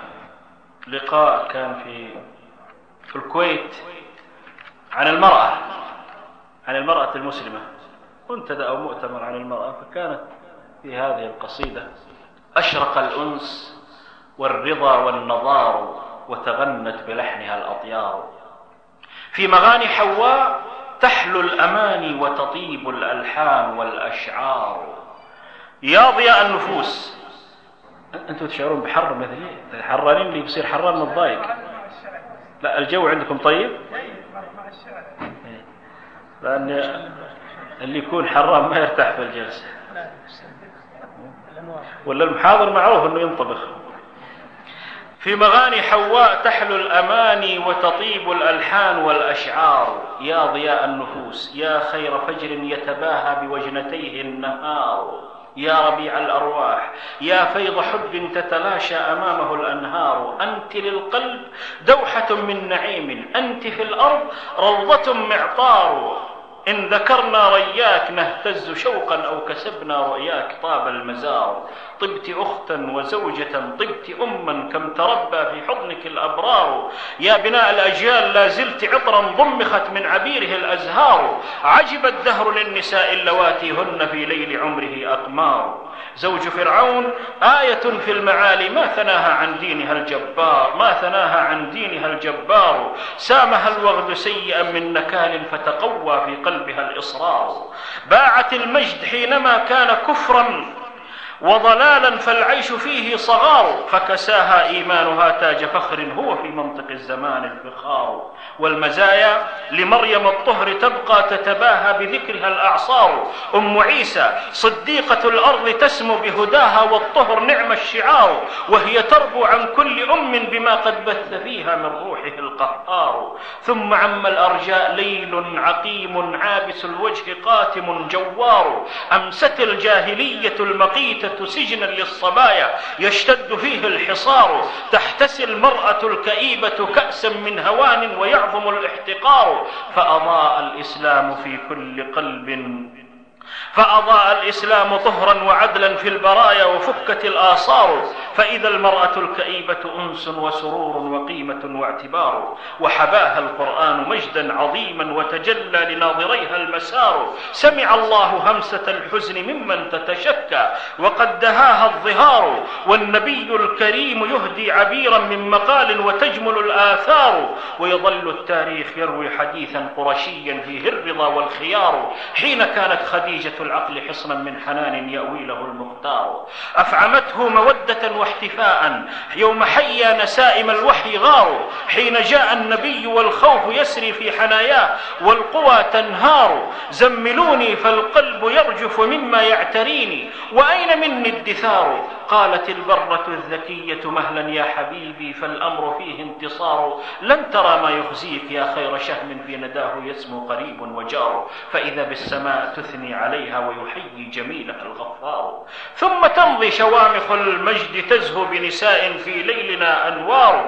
لقاء كان في في الكويت عن المرأة عن المرأة المسلمة، منتدى أو مؤتمر عن المرأة، فكانت في هذه القصيدة: أشرق الأنس والرضا والنظار وتغنت بلحنها الأطيار، في مغاني حواء تحلو الأماني وتطيب الألحان والأشعار، يا ضياء النفوس. أنتم تشعرون بحر مثلي؟ حرانين اللي بيصير حران متضايق. لا الجو عندكم طيب؟ لأن اللي يكون حرام ما يرتاح في الجلسة، ولا المحاضر معروف أنه ينطبخ. في مغاني حواء تحلو الأماني وتطيب الألحان والأشعار، يا ضياء النفوس يا خير فجر يتباهى بوجنتيه النهار، يا ربيع الأرواح يا فيض حب تتلاشى أمامه الأنهار، أنت للقلب دوحة من نعيم، أنت في الأرض روضة معطار، إن ذكرنا رياك نهتز شوقا أو كسبنا رؤياك طاب المزار، طبت أختا وزوجة طبت أما كم تربى في حضنك الأبرار، يا بناء الأجيال لا زلت عطرا ضمخت من عبيره الأزهار، عجب الدهر للنساء اللواتي هن في ليل عمره أقمار، زوج فرعون آية في المعالي ما ثناها عن دينها الجبار ما ثناها عن دينها الجبار، سامها الوغد سيئا من نكال فتقوى في قلبها الإصرار، باعت المجد حينما كان كفرا وضلالا فالعيش فيه صغار، فكساها إيمانها تاج فخر هو في منطق الزمان الفخار، والمزايا لمريم الطهر تبقى تتباهى بذكرها الأعصار، أم عيسى صديقة الأرض تسمو بهداها والطهر نعم الشعار، وهي تربو عن كل أم بما قد بث فيها من روحه القهار، ثم عم الأرجاء ليل عقيم عابس الوجه قاتم جوار، أمست الجاهلية المقيتة سجنا للصبايا يشتد فيه الحصار، تحتسي المرأة الكئيبة كأسا من هوان ويعظم الاحتقار، فأضاء الإسلام في كل قلب فأضاء الإسلام طهرا وعدلا في البرايا، وفكت الآثار فإذا المرأة الكئيبة أنس وسرور وقيمة واعتبار، وحباها القرآن مجدا عظيما وتجلى لناظريها المسار. سمع الله همسة الحزن ممن تتشكى وقد دهاها الظهار، والنبي الكريم يهدي عبيرا من مقال وتجمل الآثار. ويظل التاريخ يروي حديثا قرشيا فيه الرضا والخيار، حين كانت خديجة العقل حصنا من حنان يأوي له المختار. أفعمته مودة واحتفاء يوم حيا نسائم الوحي غار، حين جاء النبي والخوف يسري في حناياه والقوى تنهار. زملوني فالقلب يرجف مما يعتريني، وأين مني الدثار؟ قالت البرة الذكية مهلا يا حبيبي فالأمر فيه انتصار. لن ترى ما يخزيك يا خير شهم في نداه يسمو قريب وجار، فإذا بالسماء تثني عليها ويحيي جميلها الغفار. ثم تمضي شوامخ المجد تزهو بنساء في ليلنا أنوار،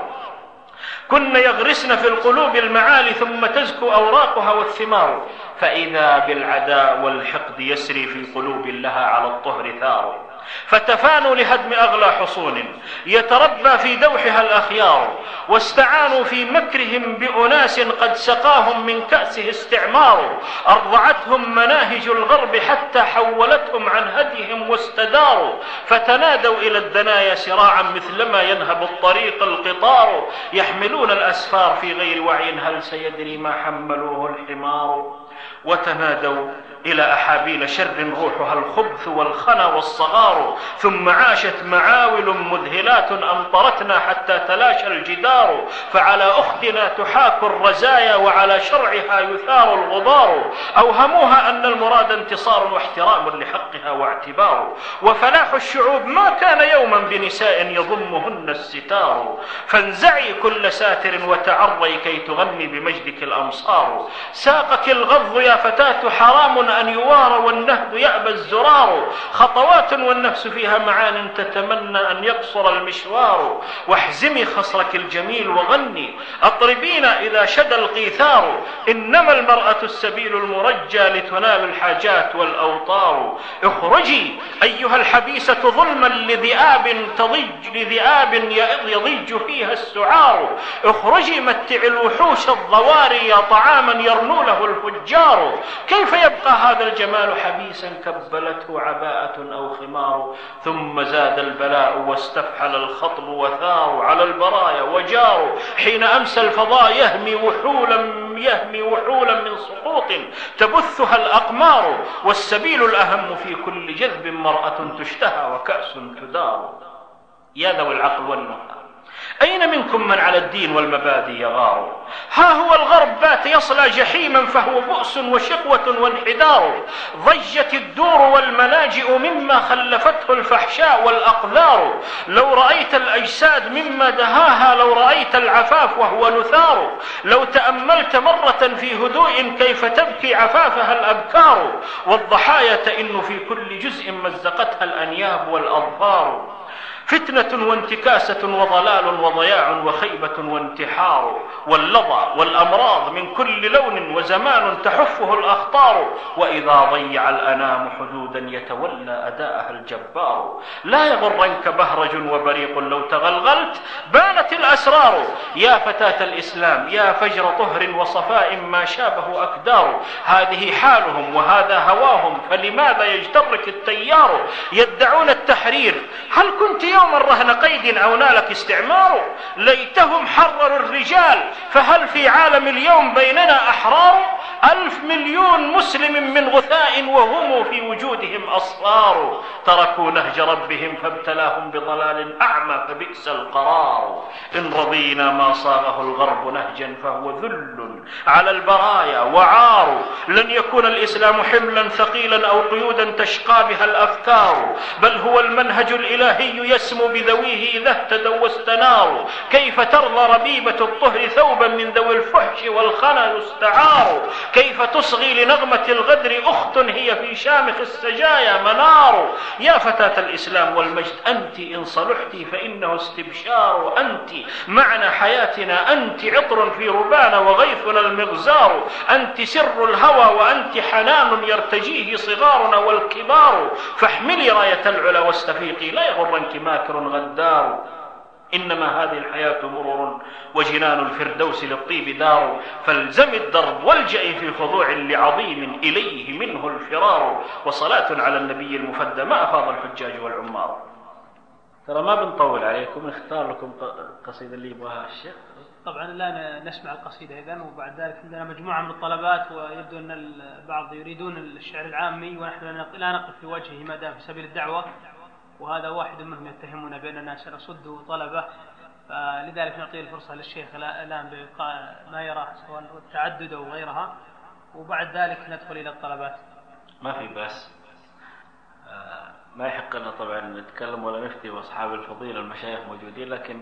كن يغرسن في القلوب المعالي ثم تزكو أوراقها والثمار. فإذا بالعداء والحقد يسري في قلوب لها على الطهر ثار، فتفانوا لهدم أغلى حصون يتربى في دوحها الأخيار، واستعانوا في مكرهم بأناس قد سقاهم من كأسه استعمار. أرضعتهم مناهج الغرب حتى حولتهم عن هديهم واستداروا، فتنادوا إلى الدنايا سراعا مثلما ينهب الطريق القطار. يحملون الأسفار في غير وعي هل سيدري ما حملوه الحمار. وتنادوا إلى أحابيل شر روحها الخبث والخنا والصغار، ثم عاشت معاول مذهلات أمطرتنا حتى تلاشى الجدار. فعلى أختنا تحاك الرزايا وعلى شرعها يثار الغبار. أوهموها أن المراد انتصار واحترام لحقها واعتبار، وفلاح الشعوب ما كان يوما بنساء يضمهن الستار. فانزعي كل ساتر وتعري كي تغني بمجدك الأمصار. ساقك الغض يا فتاة حرام أن يوار والنهد يأبى الزرار. خطوات والنفس فيها معان تتمنى أن يقصر المشوار. واحزمي خصرك الجميل وغني أطربين إذا شد القيثار. إنما المرأة السبيل المرجى لتنال الحاجات والأوطار. اخرجي أيها الحبيسة ظلما لذئاب تضج لذئاب يضج فيها السعار. اخرجي متع الوحوش الضواري يا طعاما يرنو له الفجار. كيف يبقى هذا الجمال حبيسا كبلته عباءة أو خمار. ثم زاد البلاء واستفحل الخطب وثار على البرايا وجار، حين أمسى الفضاء يهمي وحولا يهمي وحولا من سقوط تبثها الأقمار. والسبيل الأهم في كل جذب مرأة تشتهى وكأس تدار. يا ذوي العقل والنهى، أين منكم من على الدين والمبادئ يغار؟ ها هو الغرب بات يصلى جحيما فهو بؤس وشقوة وانحدار. ضجت الدور والملاجئ مما خلفته الفحشاء والأقذار. لو رأيت الأجساد مما دهاها، لو رأيت العفاف وهو نثار. لو تأملت مرة في هدوء كيف تبكي عفافها الأبكار. والضحايا تئن في كل جزء مزقتها الأنياب والأظفار. فتنة وانتكاسة وضلال وضياع وخيبة وانتحار. واللظى والأمراض من كل لون وزمان تحفه الأخطار. وإذا ضيع الأنام حدودا يتولى أداءها الجبار. لا يغرنك بهرج وبريق لو تغلغلت بانت الأسرار. يا فتاة الإسلام يا فجر طهر وصفاء ما شابه أكدار. هذه حالهم وهذا هواهم، فلماذا يجترك التيار؟ يدعون التحرير، هل كنت يوما رهن قيد أو نالك استعمار؟ ليتهم حرروا الرجال، فهل في عالم اليوم بيننا أحرار؟ ألف مليون مسلم من غثاء وهم في وجودهم أصفار. تركوا نهج ربهم فابتلاهم بضلال أعمى فبئس القرار. إن رضينا ما صاغه الغرب نهجا فهو ذل على البرايا وعار. لن يكون الإسلام حملا ثقيلا أو قيودا تشقى بها الأفكار، بل هو المنهج الإلهي يسمو بذويه إذا اهتدوا واستناروا. كيف ترضى ربيبة الطهر ثوبا من ذوي الفحش والخنا يستعار؟ كيف تصغي لنغمة الغدر أخت هي في شامخ السجايا منار. يا فتاة الإسلام والمجد أنت إن صلحت فإنه استبشار، أنت معنى حياتنا، أنت عطر في ربانا وغيثنا المغزار، أنت سر الهوى وأنت حنان يرتجيه صغارنا والكبار. فاحملي راية العلا واستفيقي لا يغرنك ماكر غدار. إنما هذه الحياة مرور وجنان الفردوس للطيب دار، فالزم الدرب والجئي في خضوع لعظيم إليه منه الفرار. وصلاة على النبي المفدى ما أفاض الحجاج والعمار. ترى ما بنطول عليكم، نختار لكم قصيدة اللي يبغاها الشيخ. طبعا الآن نسمع القصيدة إذن، وبعد ذلك عندنا مجموعة من الطلبات، ويبدو أن البعض يريدون الشعر العامي ونحن لا نقف في وجهه ما دام في سبيل الدعوة، وهذا واحد منهم يتهمنا بأننا سنصد طلبة، فلذلك نعطي الفرصة للشيخ الآن بإلقاء ما يراه سواء التعدد أو غيرها، وبعد ذلك ندخل إلى الطلبات. ما في بأس. آه ما يحق لنا طبعا نتكلم ولا نفتي، وأصحاب الفضيلة المشايخ موجودين، لكن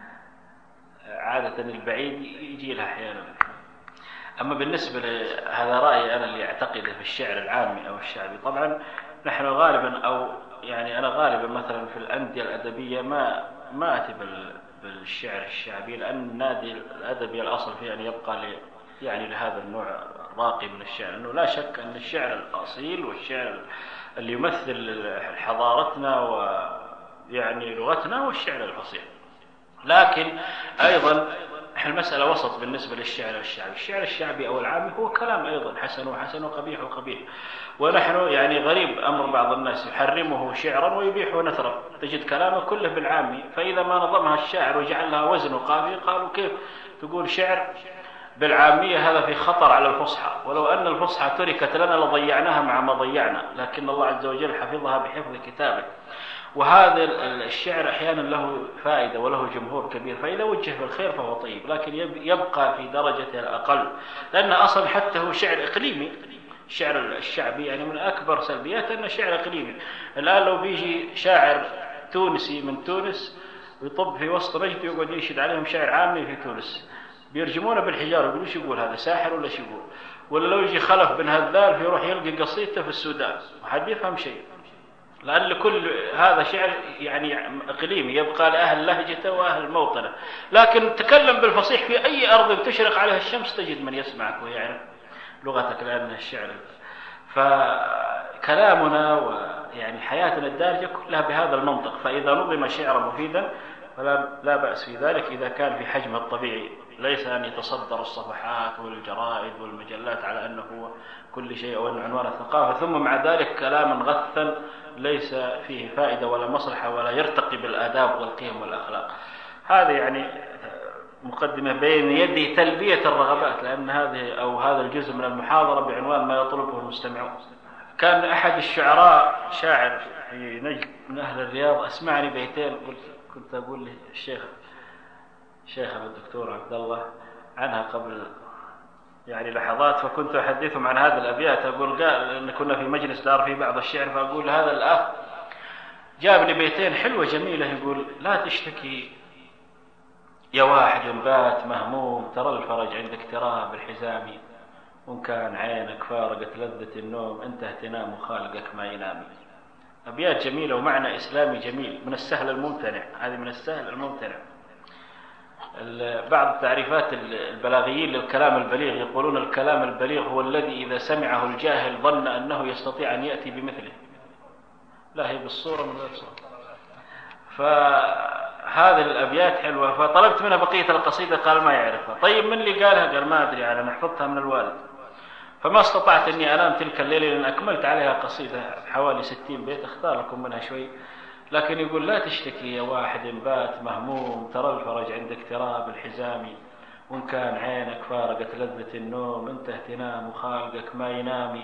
عادة البعيد يجي لها أحيانا. أما بالنسبة لهذا رأيي أنا اللي أعتقده في الشعر العامي أو الشعبي، طبعا نحن غالبا أو يعني أنا غالبا مثلا في الأندية الأدبية ما ما أتي بالشعر الشعبي، لأن النادي الأدبي الأصل فيه أن يبقى لي يعني لهذا النوع راقي من الشعر، أنه لا شك أن الشعر الأصيل والشعر اللي يمثل حضارتنا ويعني لغتنا هو الشعر الفصيح. لكن أيضا المسألة وسط بالنسبة للشعر الشعبي. الشعر الشعبي أو العامي هو كلام أيضا حسن وحسن وقبيح وقبيح، ونحن يعني غريب أمر بعض الناس يحرمه شعرا ويبيحه نثرا، تجد كلامه كله بالعامي، فإذا ما نظمها الشاعر وجعل لها وزن وقافية قالوا كيف تقول شعر بالعامية؟ هذا في خطر على الفصحى، ولو أن الفصحى تركت لنا لضيعناها مع ما ضيعنا، لكن الله عز وجل حفظها بحفظ كتابه. وهذا الشعر أحيانا له فائدة وله جمهور كبير، فإذا وجه في الخير فهو طيب، لكن يبقى في درجته الأقل، لأن أصلا حتى هو شعر إقليمي. الشعر الشعبي يعني من أكبر سلبياته أنه شعر إقليمي. الآن لو بيجي شاعر تونسي من تونس ويطب في وسط نجد ويقعد ينشد عليهم شعر عامي في تونس، بيرجمونه بالحجار ويقولوا شو يقول هذا ساحر ولا شو يقول. ولا لو يجي خلف بن هذال فيروح يلقي قصيدته في السودان وحد يفهم شيء، لأن لكل هذا شعر يعني إقليمي يبقى لأهل لهجته وأهل موطنه. لكن تكلم بالفصيح في أي أرض تشرق عليها الشمس تجد من يسمعك ويعرف لغتك، لأن الشعر. فكلامنا ويعني حياتنا الدارجة كلها بهذا المنطق، فإذا نظم شعرا مفيدا فلا لا بأس في ذلك إذا كان في حجمه الطبيعي، ليس أن يتصدر الصفحات والجرائد والمجلات على أنه هو كل شيء أو أنه عنوان الثقافة، ثم مع ذلك كلاما غثا ليس فيه فائدة ولا مصلحة ولا يرتقي بالآداب والقيم والأخلاق. هذا يعني مقدمة بين يدي تلبية الرغبات، لأن هذه أو هذا الجزء من المحاضرة بعنوان ما يطلبه المستمعون. كان أحد الشعراء شاعر في نجد من أهل الرياض أسمعني بيتين، كنت أقول للشيخ الشيخ الدكتور عبد الله عنها قبل يعني لحظات، فكنت أحدثهم عن هذه الأبيات. أقول قال إن كنا في مجلس دار فيه بعض الشعر، فأقول هذا الأخ جاب لي بيتين حلوة جميلة، يقول لا تشتكي يا واحد بات مهموم، ترى الفرج عند اقتراب الحزام، وإن كان عينك فارقت لذة النوم، انت تنام وخالقك ما ينام. أبيات جميلة ومعنى إسلامي جميل، من السهل الممتنع، هذه من السهل الممتنع. بعض تعريفات البلاغيين للكلام البليغ يقولون الكلام البليغ هو الذي إذا سمعه الجاهل ظن أنه يستطيع أن يأتي بمثله، لا هي بالصورة من غير صورة. فهذه الأبيات حلوة، فطلبت منها بقية القصيدة قال ما يعرفها. طيب من اللي قالها؟ قال ما أدري، أنا حفظتها من الوالد. فما استطعت أني أنام تلك الليلة لأن أكملت عليها قصيدة حوالي ستين بيت، اختار لكم منها شوي. لكن يقول لا تشتكي يا واحد بات مهموم، ترى الفرج عند اقتراب الحزام، وإن كان عينك فارقت لذة النوم، انت تنام وخالقك ما ينامي.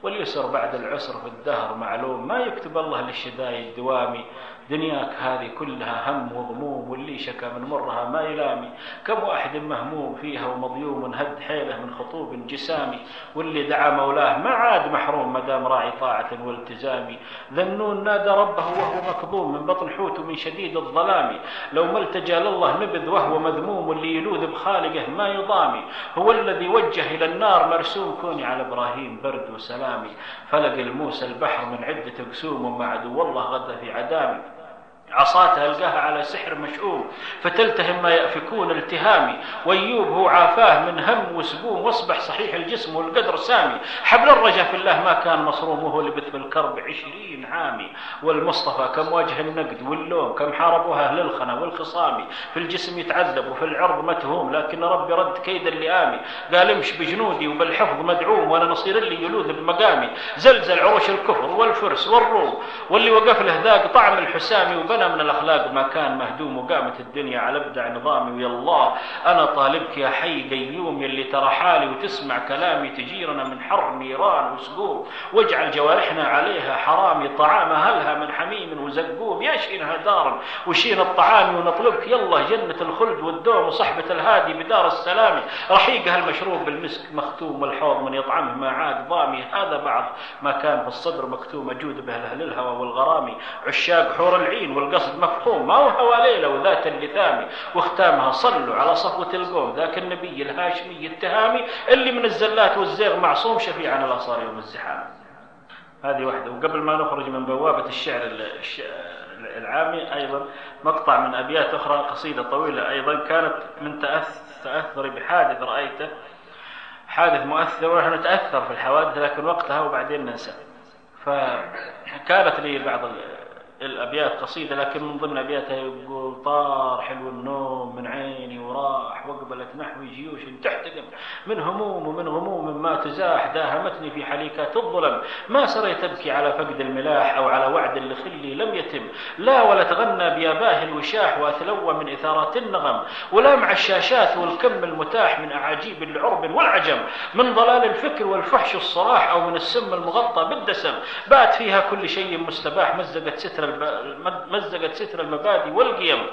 واليسر بعد العسر في الدهر معلوم، ما يكتب الله للشدايد دوامي. دنياك هذه كلها هم وغموم، واللي شكى من مرها ما يلامي. كم واحد مهموم فيها ومضيوم هد حيله من خطوب جسامي، واللي دعا مولاه ما عاد محروم مدام راعي طاعة والتزامي. ذنون نادى ربه وهو مكظوم من بطن حوت من شديد الظلام، لو ما التجا لله نبذ وهو مذموم، واللي يلوذ بخالقه ما يضامي. هو الذي وجه إلى النار مرسوم، كوني على إبراهيم برد وسلامي. فلق الموسى البحر من عدة قسوم، ومع عدو والله غدا في عدامي. عصاتها القاها على سحر مشؤوم، فتلتهم ما يأفكون التهامي. وأيوب هو عافاه من هم وسقوم، واصبح صحيح الجسم والقدر سامي. حبل الرجا في الله ما كان مصروم، وهو لبث بالكرب عشرين عامي. والمصطفى كم واجه النقد واللوم، كم حاربوها أهل الخنا والخصام. في الجسم يتعذب وفي العرض متهوم، لكن ربي رد كيد اللئام. قال امش بجنودي وبالحفظ مدعوم، وانا نصير اللي يلوذ بمقامي. زلزل عروش الكفر والفرس والروم، واللي وقف له ذاق طعم الحسامي. وبنى من الأخلاق ما كان مهدوم، وقامت الدنيا على ابدع نظامي. ويا الله أنا طالبك يا حي قيوم، يلي ترى حالي وتسمع كلامي. تجيرنا من حر نيران وسقوم، واجعل جوارحنا عليها حرامي. طعام أهلها من حميم وزقوم، يا شينها دارا وشين الطعام. ونطلبك يلا جنة الخلد والدوم، وصحبة الهادي بدار السلام. رحيقها المشروب بالمسك مختوم، والحوض من يطعمه ما عاد ضامي. هذا بعض ما كان في الصدر مكتوم، أجود به أهل الهوى والغرامي. عشاق حور العين والقصد مفهوم، ما هو هوى ليلة وذات اللثام. واختامها صلوا على صفوة القوم، ذاك النبي الهاشمي التهامي، اللي من الزلات والزيغ معصوم، شفيعا الأصار يوم الزحام. هذه واحدة. وقبل ما نخرج من بوابة الشعر العامي، أيضا مقطع من أبيات أخرى، قصيدة طويلة أيضا كانت من تأثر بحادث رأيته، حادث مؤثر. ونحن نتأثر في الحوادث لكن وقتها وبعدين ننسى. فكانت لي بعض الأبيات قصيدة، لكن من ضمن أبياتها يقول: طار حلو النوم من عيني وراح، وقبلت نحوي جيوش تحتقم من هموم ومن غموم ما تزاح. داهمتني في حليكات الظلم، ما سريت أبكي على فقد الملاح، أو على وعد لخلي لم يتم. لا ولا تغنى بياباه الوشاح، وأتلوى من إثارات النغم. ولا مع الشاشات والكم المتاح، من أعاجيب العرب والعجم. من ضلال الفكر والفحش الصراح، أو من السم المغطى بالدسم. بات فيها كل شيء مستباح، مزقت ستر مزقت ستر المبادئ والقيم.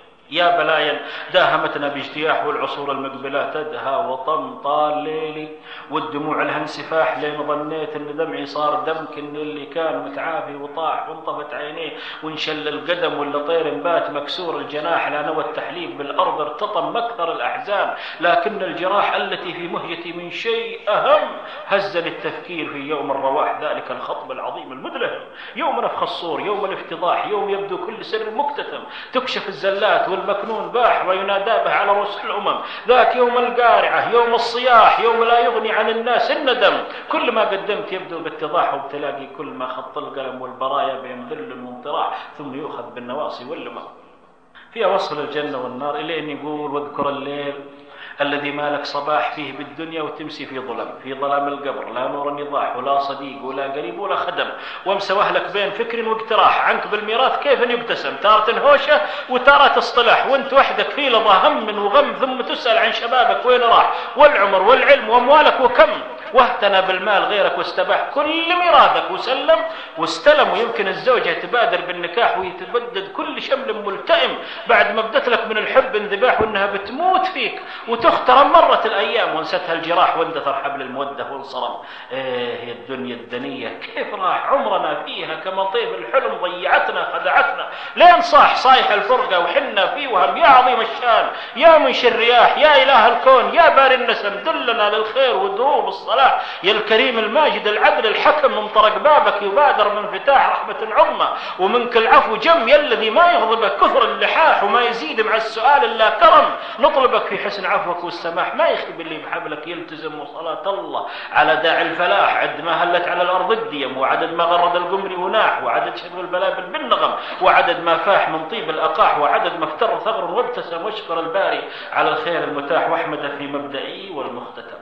يا بلايا داهمتنا باجتياح، والعصور المقبلة تدهى وطم طال ليلي. والدموع لها انسفاح، لين ظنيت ان دمعي صار دم. كن اللي كان متعافي وطاح، وانطفت عينيه وانشل القدم. ولا طير بات مكسور الجناح، لا نوى التحليب بالارض ارتطم مكثر الاحزان. لكن الجراح التي في مهجتي من شيء اهم، هزني التفكير في يوم الرواح. ذلك الخطب العظيم المدلهم، يوم نفخ الصور، يوم الافتضاح، يوم يبدو كل سر مكتتم. تكشف الزلات والمكنون باح، وينادى به على رؤوس الأمم. ذاك يوم القارعة، يوم الصياح، يوم لا يغني عن الناس الندم. كل ما قدمت يبدو باتضاح، وبتلاقي كل ما خط القلم والبرايا بين ذل وانطراح، ثم يؤخذ بالنواصي واللمم. فيها وصف للجنة والنار، إلين يقول: واذكر الليل الذي ما لك صباح فيه بالدنيا، وتمسي في ظلم، في ظلام القبر، لا نور نضاح ولا صديق ولا قريب ولا خدم. وامس وهلك بين فكر واقتراح، عنك بالميراث كيف يقتسم. تارة هوشة وتارة اصطلاح، وانت وحدك في لظى هم وغم. ثم تسأل عن شبابك وين راح، والعمر والعلم واموالك وكم. واهتنى بالمال غيرك واستباح كل ميراثك، وسلم واستلم. ويمكن الزوجة تبادر بالنكاح، ويتبدد كل شمل ملتئم بعد ما بدت لك من الحب انذباح، وانها بتموت فيك وتخترم. مرت الايام ونستها الجراح، واندثر حبل الموده وانصرم. ايه هي الدنيا الدنيه كيف راح عمرنا فيها، كما طيب الحلم ضيعتنا خدعتنا. لين صاح صايح الفرقه وحنا في وهم. يا عظيم الشان، يا منشي الرياح، يا اله الكون، يا باري النسم، دلنا للخير ودروب الصلاح. يا الكريم الماجد العدل الحكم، من طرق بابك يبادر من فتاح رحمة عظمى. ومنك العفو جم، يا الذي ما يغضبك كثر اللحاح، وما يزيد مع السؤال إلا كرم. نطلبك في حسن عفوك والسماح، ما يخيب اللي بحبلك يلتزم. وصلاة الله على داعي الفلاح، عد ما هلت على الأرض الديم، وعدد ما غرد القمر وناح، وعدد شذو البلابل بالنغم، وعدد ما فاح من طيب الأقاح، وعدد ما افتر ثغر وابتسم. واشكر الباري على الخير المتاح، واحمد في مبدئي والمختتم.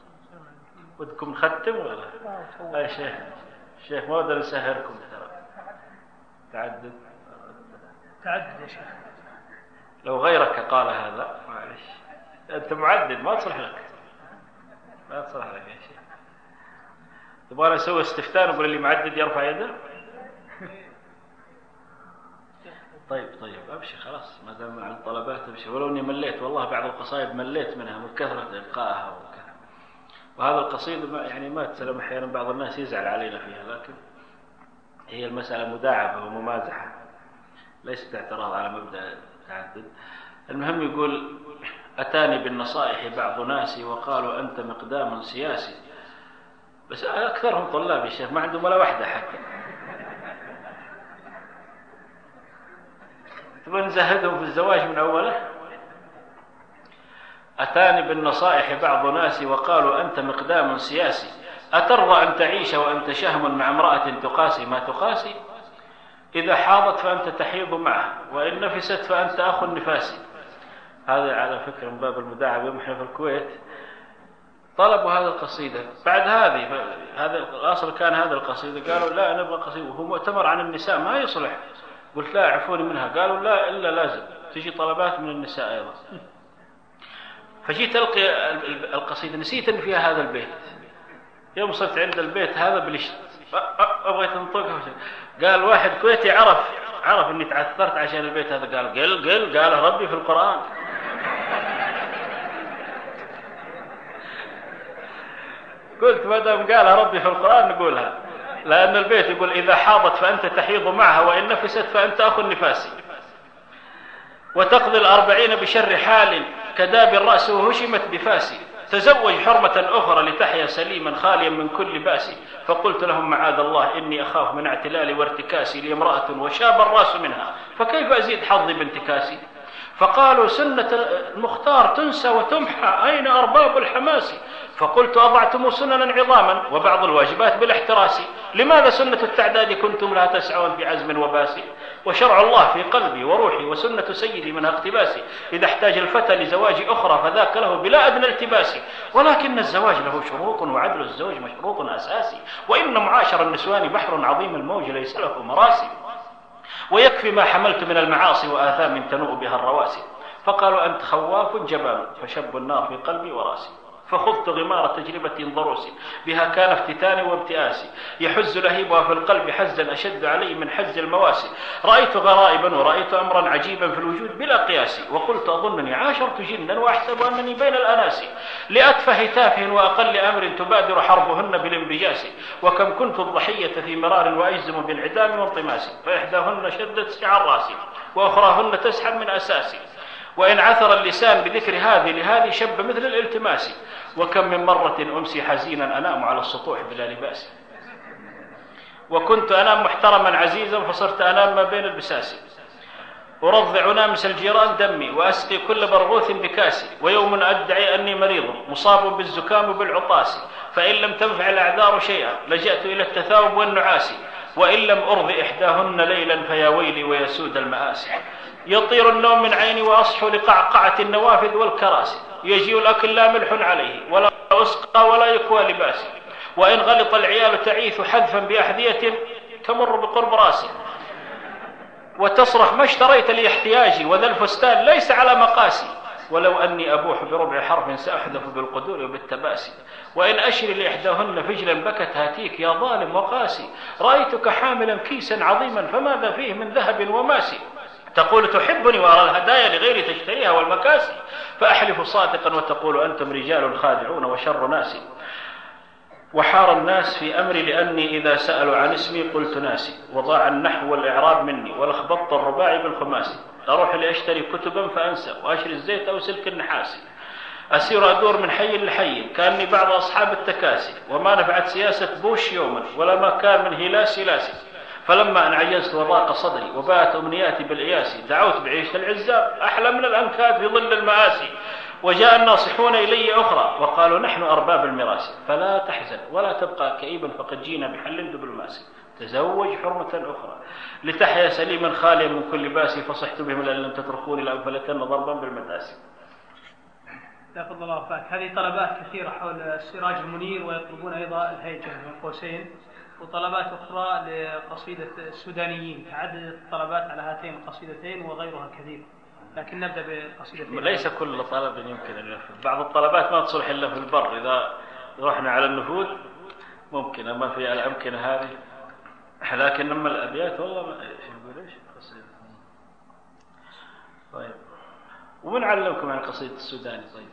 ودكم نختم ولا؟ يا شيخ شيخ ما أقدر نسهركم ترى. تعدد تعدد يا شيخ. لو غيرك قال هذا معلش، أنت معدد ما تصلح لك، ما تصلح لك يا شيخ. تبغى أسوي استفتاء نقول اللي معدد يرفع يده؟ طيب طيب أبشر خلاص ما دام على الطلبات أبشر، ولو إني مليت والله بعض القصائد مليت منها من كثرة إلقائها وكذا. وهذا القصيدة ما يعني ما تسلم أحيانا بعض الناس يزعل علينا فيها، لكن هي المسألة مداعبة وممازحة ليست اعتراض على مبدأ التعدد. المهم يقول أتاني بالنصائح بعض ناسي وقالوا أنت مقدام سياسي، بس أكثرهم طلاب الشيخ ما عندهم ولا واحدة حتى. تبغى نزهدهم في الزواج من أوله؟ أتاني بالنصائح بعض ناسي وقالوا أنت مقدام سياسي، أترضى أن تعيش وأنت شهم مع امرأة تقاسي ما تقاسي؟ إذا حاضت فأنت تحيض معها، وإن نفست فأنت أخو النفاسي. هذا على فكرة من باب المداعبة. يوم احنا في الكويت طلبوا هذه القصيدة، بعد هذه هذا الأصل كان هذا القصيدة، قالوا لا نبغى قصيدة وهو مؤتمر عن النساء ما يصلح. قلت لا اعفوني منها، قالوا لا إلا لازم تجي طلبات من النساء أيضا. فجيت ألقي القصيدة نسيت أن فيها هذا البيت. يوم وصلت عند البيت هذا بلشت أبغيت أنطقها، قال واحد كويتي عرف عرف أني تعثرت عشان البيت هذا، قال قل قل قال ربي في القرآن. قلت ما دام قالها ربي في القرآن نقولها، لأن البيت يقول إذا حاضت فأنت تحيض معها وإن نفست فأنت أخو النفاسي، وتقضي الأربعين بشر حال كداب الرأس وهشمت بفاسي، تزوج حرمة أخرى لتحيا سليما خاليا من كل باس. فقلت لهم معاذ الله إني أخاف من اعتلالي وارتكاسي لامرأة وشاب الراس منها، فكيف أزيد حظي بانتكاسي؟ فقالوا سنة المختار تنسى وتمحى، أين أرباب الحماس؟ فقلت أضعتم سننا عظاما وبعض الواجبات بالاحتراس، لماذا سنة التعداد كنتم لا تسعون في عزم وباسي؟ وشرع الله في قلبي وروحي وسنة سيدي منها اقتباسي، إذا احتاج الفتى لزواج أخرى فذاك له بلا أدنى التباس، ولكن الزواج له شروط وعدل الزوج مشروط أساسي، وإن معاشر النسوان بحر عظيم الموج ليس له مراسي، ويكفي ما حملت من المعاصي وآثام تنوء بها الرواسي. فقالوا أنت خواف جبان، فشب النار في قلبي وراسي، فخذت غمار تجربة ضروسي، بها كان افتتاني وابتئاسي، يحز لهيبها في القلب حزا أشد علي من حز المواسي، رأيت غرائبا ورأيت أمرا عجيبا في الوجود بلا قياس، وقلت أظنني عاشرت جنا وأحسب أنني بين الأناس، لأتفه تافه وأقل أمر تبادر حربهن بالانبجاس، وكم كنت الضحية في مرار وأجزم بانعدام وانطماسي، فإحداهن شدت سعى راسي وأخراهن تسحب من أساسي، وإن عثر اللسان بذكر هذه لهذه شب مثل الالتماس، وكم من مرة أمسي حزينا أنام على السطوح بلا لباس، وكنت أنام محترما عزيزا فصرت أنام ما بين البساس، أرضع نامس الجيران دمي وأسقي كل برغوث بكاسي، ويوم أدعي أني مريض مصاب بالزكام وبالعطاس، فإن لم تنفع الأعذار شيئا لجأت إلى التثاؤب والنعاس، وإن لم أرضي إحداهن ليلا فيا ويلي ويسود المآسي، يطير النوم من عيني وأصحو لقعقعة النوافذ والكراسي، يجيء الأكل لا ملح عليه ولا أسقى ولا يكوى لباسي، وإن غلط العيال تعيث حذفا بأحذية تمر بقرب راسي، وتصرخ ما اشتريت لي احتياجي وذا الفستان ليس على مقاسي، ولو أني أبوح بربع حرف سأحذف بالقدور وبالتباسي، وإن أشري لإحداهن فجلا بكت هاتيك يا ظالم وقاسي، رأيتك حاملا كيسا عظيما فماذا فيه من ذهب وماسي، تقول تحبني وأرى الهدايا لغيري تشتريها والمكاسي، فأحلف صادقا وتقول أنتم رجال خادعون وشر ناسي، وحار الناس في أمري لأني إذا سألوا عن اسمي قلت ناسي، وضاع النحو والإعراب مني ولخبطت الرباعي بالخماسي، أروح لأشتري كتبا فأنسى وأشري الزيت أو سلك النحاسي، أسير أدور من حي لحي كأني بعض أصحاب التكاسي، وما نفعت سياسة بوش يوما ولا ما كان من هلاس لاسي، فلما أن عجزت وضاق صدري وبات أمنياتي بالإياس، دعوت بعيش العزاب أحلى من الأنكاد في ظل المآسي، وجاء الناصحون إلي أخرى وقالوا نحن أرباب المراس، فلا تحزن ولا تبقى كئيبا فقد جينا بحل دبلوماسي، تزوج حرمة أخرى لتحيا سليما خاليا من كل باسي، فصحت بهم لأن لم تتركوني لأنفلتن ضربا بالمداسي. لا فضل الله وفاك. هذه طلبات كثيرة حول السراج المنير، ويطلبون أيضا الهيجة من قوسين، وطلبات أخرى لقصيدة السودانيين، تعددت الطلبات على هاتين القصيدتين وغيرها كثير، لكن نبدأ بقصيدتين. ليس كل طلب يمكن أن ينفذ، بعض الطلبات ما تصلح إلا في البر، إذا رحنا على النفوذ ممكن، أما في الأمكنة هذه، لكن أما الأبيات والله ما يقول إيش قصيدة. طيب، ومن علمكم عن قصيدة السوداني؟ طيب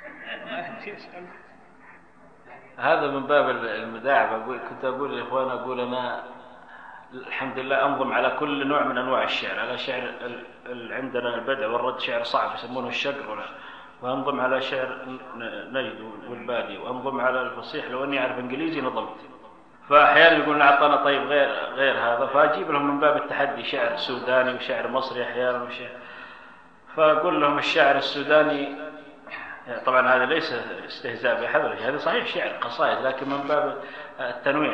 هذا من باب المداعبة. كنت أقول لإخوان، أقول أنا الحمد لله أنظم على كل نوع من أنواع الشعر، على شعر عندنا البدع والرد شعر صعب يسمونه الشقر، وأنظم على شعر نجد والبادي، وأنظم على الفصيح. لو أني أعرف إنجليزي نظمت. فأحيانا يقولون أعطانا طيب غير غير هذا، فأجيب لهم من باب التحدي شعر سوداني وشعر مصري أحيانا وشعر. فأقول لهم الشعر السوداني طبعا هذا ليس استهزاء بأحد، هذا صحيح شعر قصائد لكن من باب التنويع.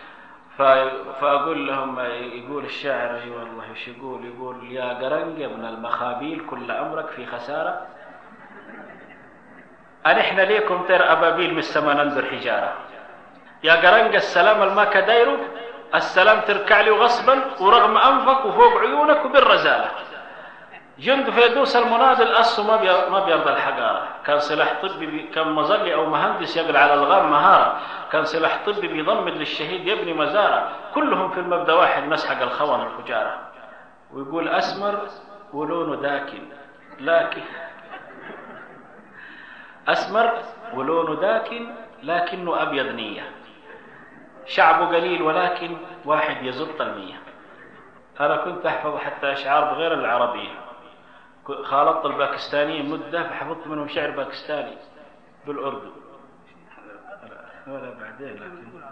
فأقول لهم، يقول الشاعر أي والله وش يقول؟ يقول يا قرنق ابن المخابيل كل أمرك في خسارة، أنحن ليكم طير أبابيل من السما ننظر حجارة. يا قرنق السلام الماك دايرو، السلام تركع لي غصبا ورغم أنفك وفوق عيونك وبالرزالة. جند فيدوس المناضل أصه ما بيرضى الحقارة، كان سلاح طبي كان مظلي أو مهندس يقل على الغام مهارة، كان سلاح طبي بيضمد للشهيد يبني مزارة، كلهم في المبدأ واحد مسحق الخون الفجارة. ويقول أسمر ولونه داكن لكن أسمر ولونه داكن لكنه أبيض نية، شعبه قليل ولكن واحد يزط المية. أنا كنت أحفظ حتى أشعار بغير العربية، خالطت الباكستانيين مدة فحفظت منهم شعر باكستاني بالأردن ولا بعدين. لكن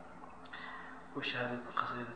وش هذه قصيدة؟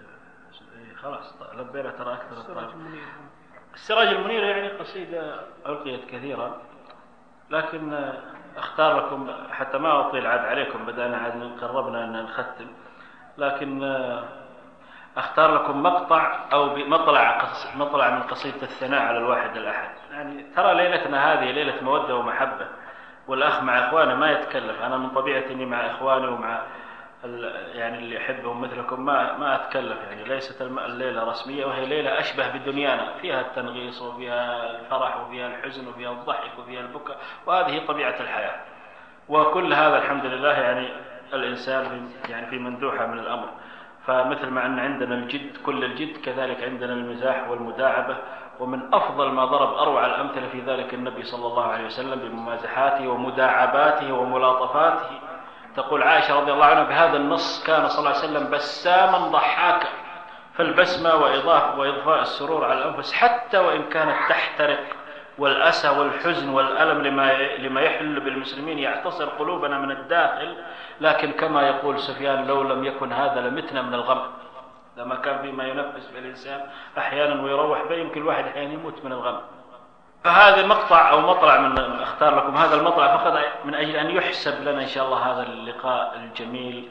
خلاص لبينا ترى أكثر الطريق. السراج المنير يعني قصيدة ألقيت كثيرا، لكن أختار لكم حتى ما أطيل عاد عليكم، بدأنا عاد قربنا أن نختم، لكن أختار لكم مقطع أو مطلع مطلع من قصيدة الثناء على الواحد الأحد. يعني ترى ليلتنا هذه ليلة مودة ومحبة، والأخ مع إخوانه ما يتكلف. أنا من طبيعتي إني مع إخواني ومع يعني اللي يحبهم مثلكم ما ما أتكلف. يعني ليست الليلة رسمية، وهي ليلة أشبه بدنيانا، فيها التنغيص وفيها الفرح وفيها الحزن وفيها الضحك وفيها البكاء، وهذه طبيعة الحياة. وكل هذا الحمد لله يعني الإنسان يعني في مندوحة من الأمر. فمثل ما أن عندنا الجد كل الجد، كذلك عندنا المزاح والمداعبة. ومن أفضل ما ضرب أروع الأمثلة في ذلك النبي صلى الله عليه وسلم بممازحاته ومداعباته وملاطفاته. تقول عائشة رضي الله عنها بهذا النص: كان صلى الله عليه وسلم بساما ضحاكا، فالبسمة وإضافة وإضفاء السرور على الأنفس حتى وإن كانت تحترق، والأسى والحزن والألم لما لما يحل بالمسلمين يعتصر قلوبنا من الداخل. لكن كما يقول سفيان: لو لم يكن هذا لمتنا من الغم. لما كان فيما ينفس بالإنسان أحيانا ويروح به، يمكن الواحد أحيانا يموت من الغم. فهذا مقطع أو مطلع من أختار لكم هذا المطلع فقط من أجل أن يحسب لنا إن شاء الله هذا اللقاء الجميل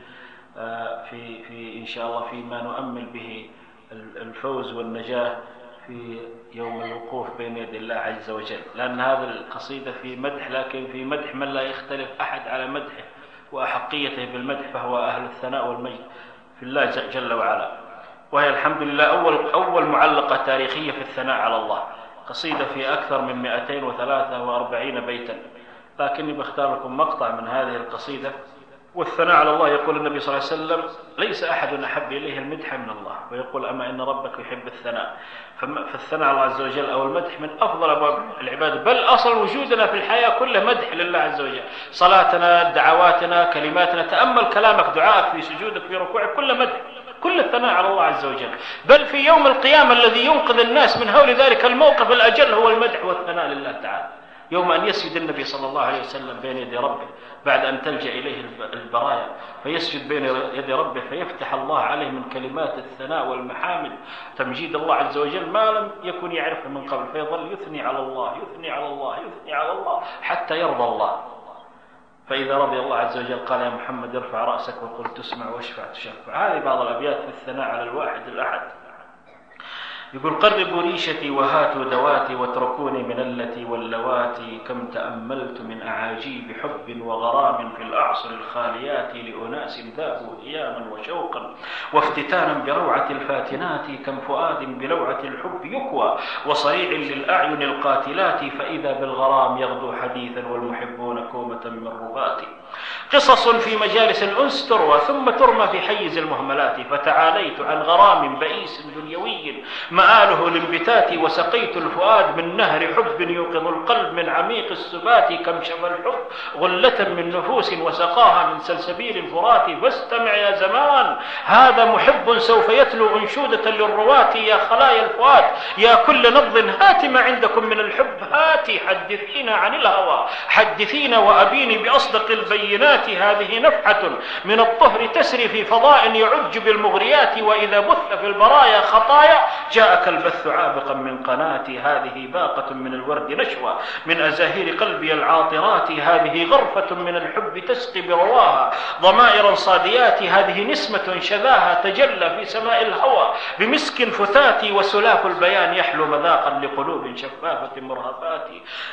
في في إن شاء الله فيما نؤمل به الفوز والنجاة في يوم الوقوف بين يدي الله عز وجل. لأن هذه القصيدة في مدح، لكن في مدح من لا يختلف أحد على مدحه وأحقيته بالمدح، فهو أهل الثناء والمجد في الله جل وعلا. وهي الحمد لله أول أول معلقة تاريخية في الثناء على الله، قصيدة في أكثر من مئتين وثلاثة وأربعين بيتا. لكني بختار لكم مقطع من هذه القصيدة. والثناء على الله، يقول النبي صلى الله عليه وسلم: ليس أحد أحب إليه المدح من الله، ويقول: أما إن ربك يحب الثناء. فالثناء على الله عز وجل أو المدح من أفضل أبواب العبادة، بل أصل وجودنا في الحياة كله مدح لله عز وجل. صلاتنا، دعواتنا، كلماتنا، تأمل كلامك، دعائك في سجودك في ركوعك، كله مدح، كل الثناء على الله عز وجل. بل في يوم القيامة الذي ينقذ الناس من هول ذلك الموقف الأجل هو المدح والثناء لله تعالى. يوم أن يسجد النبي صلى الله عليه وسلم بين يدي ربه بعد أن تلجأ إليه البرايا، فيسجد بين يدي ربه فيفتح الله عليه من كلمات الثناء والمحامد تمجيد الله عز وجل ما لم يكن يعرفه من قبل، فيظل يثني على الله يثني على الله يثني على الله حتى يرضى الله. فإذا رضي الله عز وجل قال: يا محمد ارفع رأسك وقل تسمع واشفع تشفع. هذه بعض الأبيات في الثناء على الواحد الأحد. يقول قربوا ريشتي وهاتوا دواتي واتركوني من التي واللواتي، كم تأملت من أعاجيب حب وغرام في الأعصر الخاليات لأناس ذابوا إياما وشوقا وافتتانا بروعة الفاتنات، كم فؤاد بلوعة الحب يكوى وصريع للأعين القاتلات، فإذا بالغرام يغدو حديثا والمحبون كومة من ربات. قصص في مجالس الأنس تروى ثم ترمى في حيز المهملات، فتعاليت عن غرام بئيس دنيوي مآله الانبتات، وسقيت الفؤاد من نهر حب يوقظ القلب من عميق السبات، كم شفى الحب غلة من نفوس وسقاها من سلسبيل الفرات. فاستمع يا زمان هذا محب سوف يتلو أنشودة للرواة، يا خلايا الفؤاد يا كل نبض هات ما عندكم من الحب، هاتي حدثينا عن الهوى حدثينا وأبيني بأصدق البينات، هذه نفحة من الطهر تسري في فضاء يعج بالمغريات، وإذا بث في البرايا خطايا جاءك البث عابقا من قناتي، هذه باقة من الورد نشوى من أزاهير قلبي العاطرات، هذه غرفة من الحب تسقي برواها ضمائر صاديات، هذه نسمة شذاها تجلى في سماء الهوى بمسك فتات، وسلاف البيان يحلو مذاقا لقلوب شفافة مرهفات.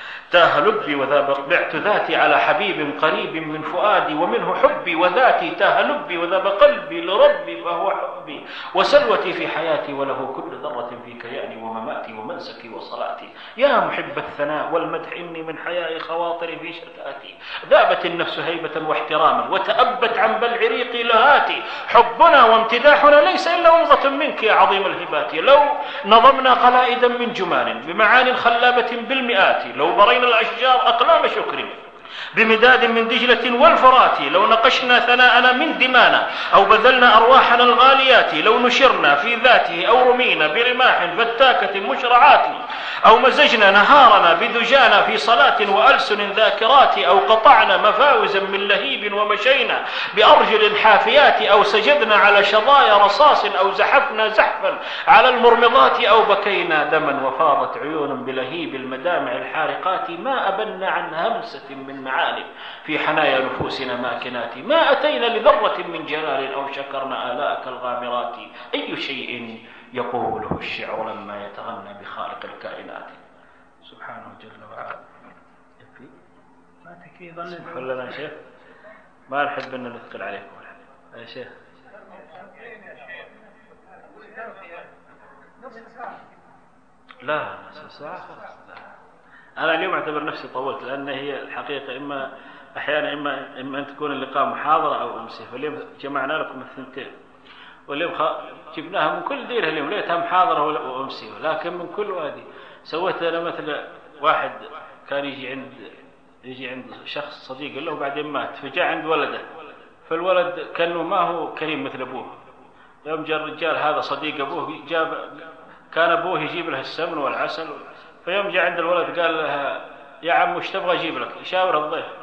تاه لبي وذاب بعت ذاتي على حبيب قريب من فؤادي، ومنه حبي وذاتي تاه لبي وذاب قلبي لربي فهو حبي وسلوتي في حياتي، وله كل ذرة في كياني ومماتي ومنسكي وصلاتي. يا محب الثناء والمدح إني من حياء خواطري في شتاتي، ذابت النفس هيبة واحتراما وتأبت عن بلع ريقي لهاتي، حبنا وامتداحنا ليس إلا ومضة منك يا عظيم الهبات، لو نظمنا قلائدا من جمال بمعان خلابة بالمئات، لو برينا الأشجار أقلام شكر بمداد من دجلة والفرات، لو نقشنا ثناءنا من دمانا أو بذلنا أرواحنا الغاليات، لو نشرنا في ذاته أو رمينا برماح فتاكة مشرعات، أو مزجنا نهارنا بدجانا في صلاة وألسن ذاكرات، أو قطعنا مفاوزا من لهيب ومشينا بأرجل حافيات، أو سجدنا على شظايا رصاص، أو زحفنا زحفا على المرمضات، أو بكينا دما وفاضت عيون بلهيب المدامع الحارقات، ما أبنا عن همسة من معالم في حنايا نفوسنا ماكنات، ما أتينا لذرة من جلال أو شكرنا آلاءك الغامرات، أي شيء يقوله الشعر لما يتغنى بخالق الكائنات. سبحانه جل وعلا. يكفي؟ ما تكفي ظن لنا يا شيخ، ما نحب أن نثقل عليكم يا شيخ. لا ساعة. أنا اليوم أعتبر نفسي طولت، لأن هي الحقيقة إما أحيانا إما إما أن تكون اللقاء محاضرة أو أمسية، فاليوم جمعنا لكم الثنتين، واليوم خ... جبناها من كل ديرها اليوم، ليتها محاضرة وأمسية، لكن من كل وادي. سويت أنا مثل واحد كان يجي عند يجي عند شخص صديق له وبعدين مات، فجاء عند ولده، فالولد كانه ما هو كريم مثل أبوه. يوم جاء الرجال هذا صديق أبوه، جاب كان أبوه يجيب له السمن والعسل، فيوم جاء عند الولد قال له يا عم وش تبغى أجيب لك؟ يشاور الضيف،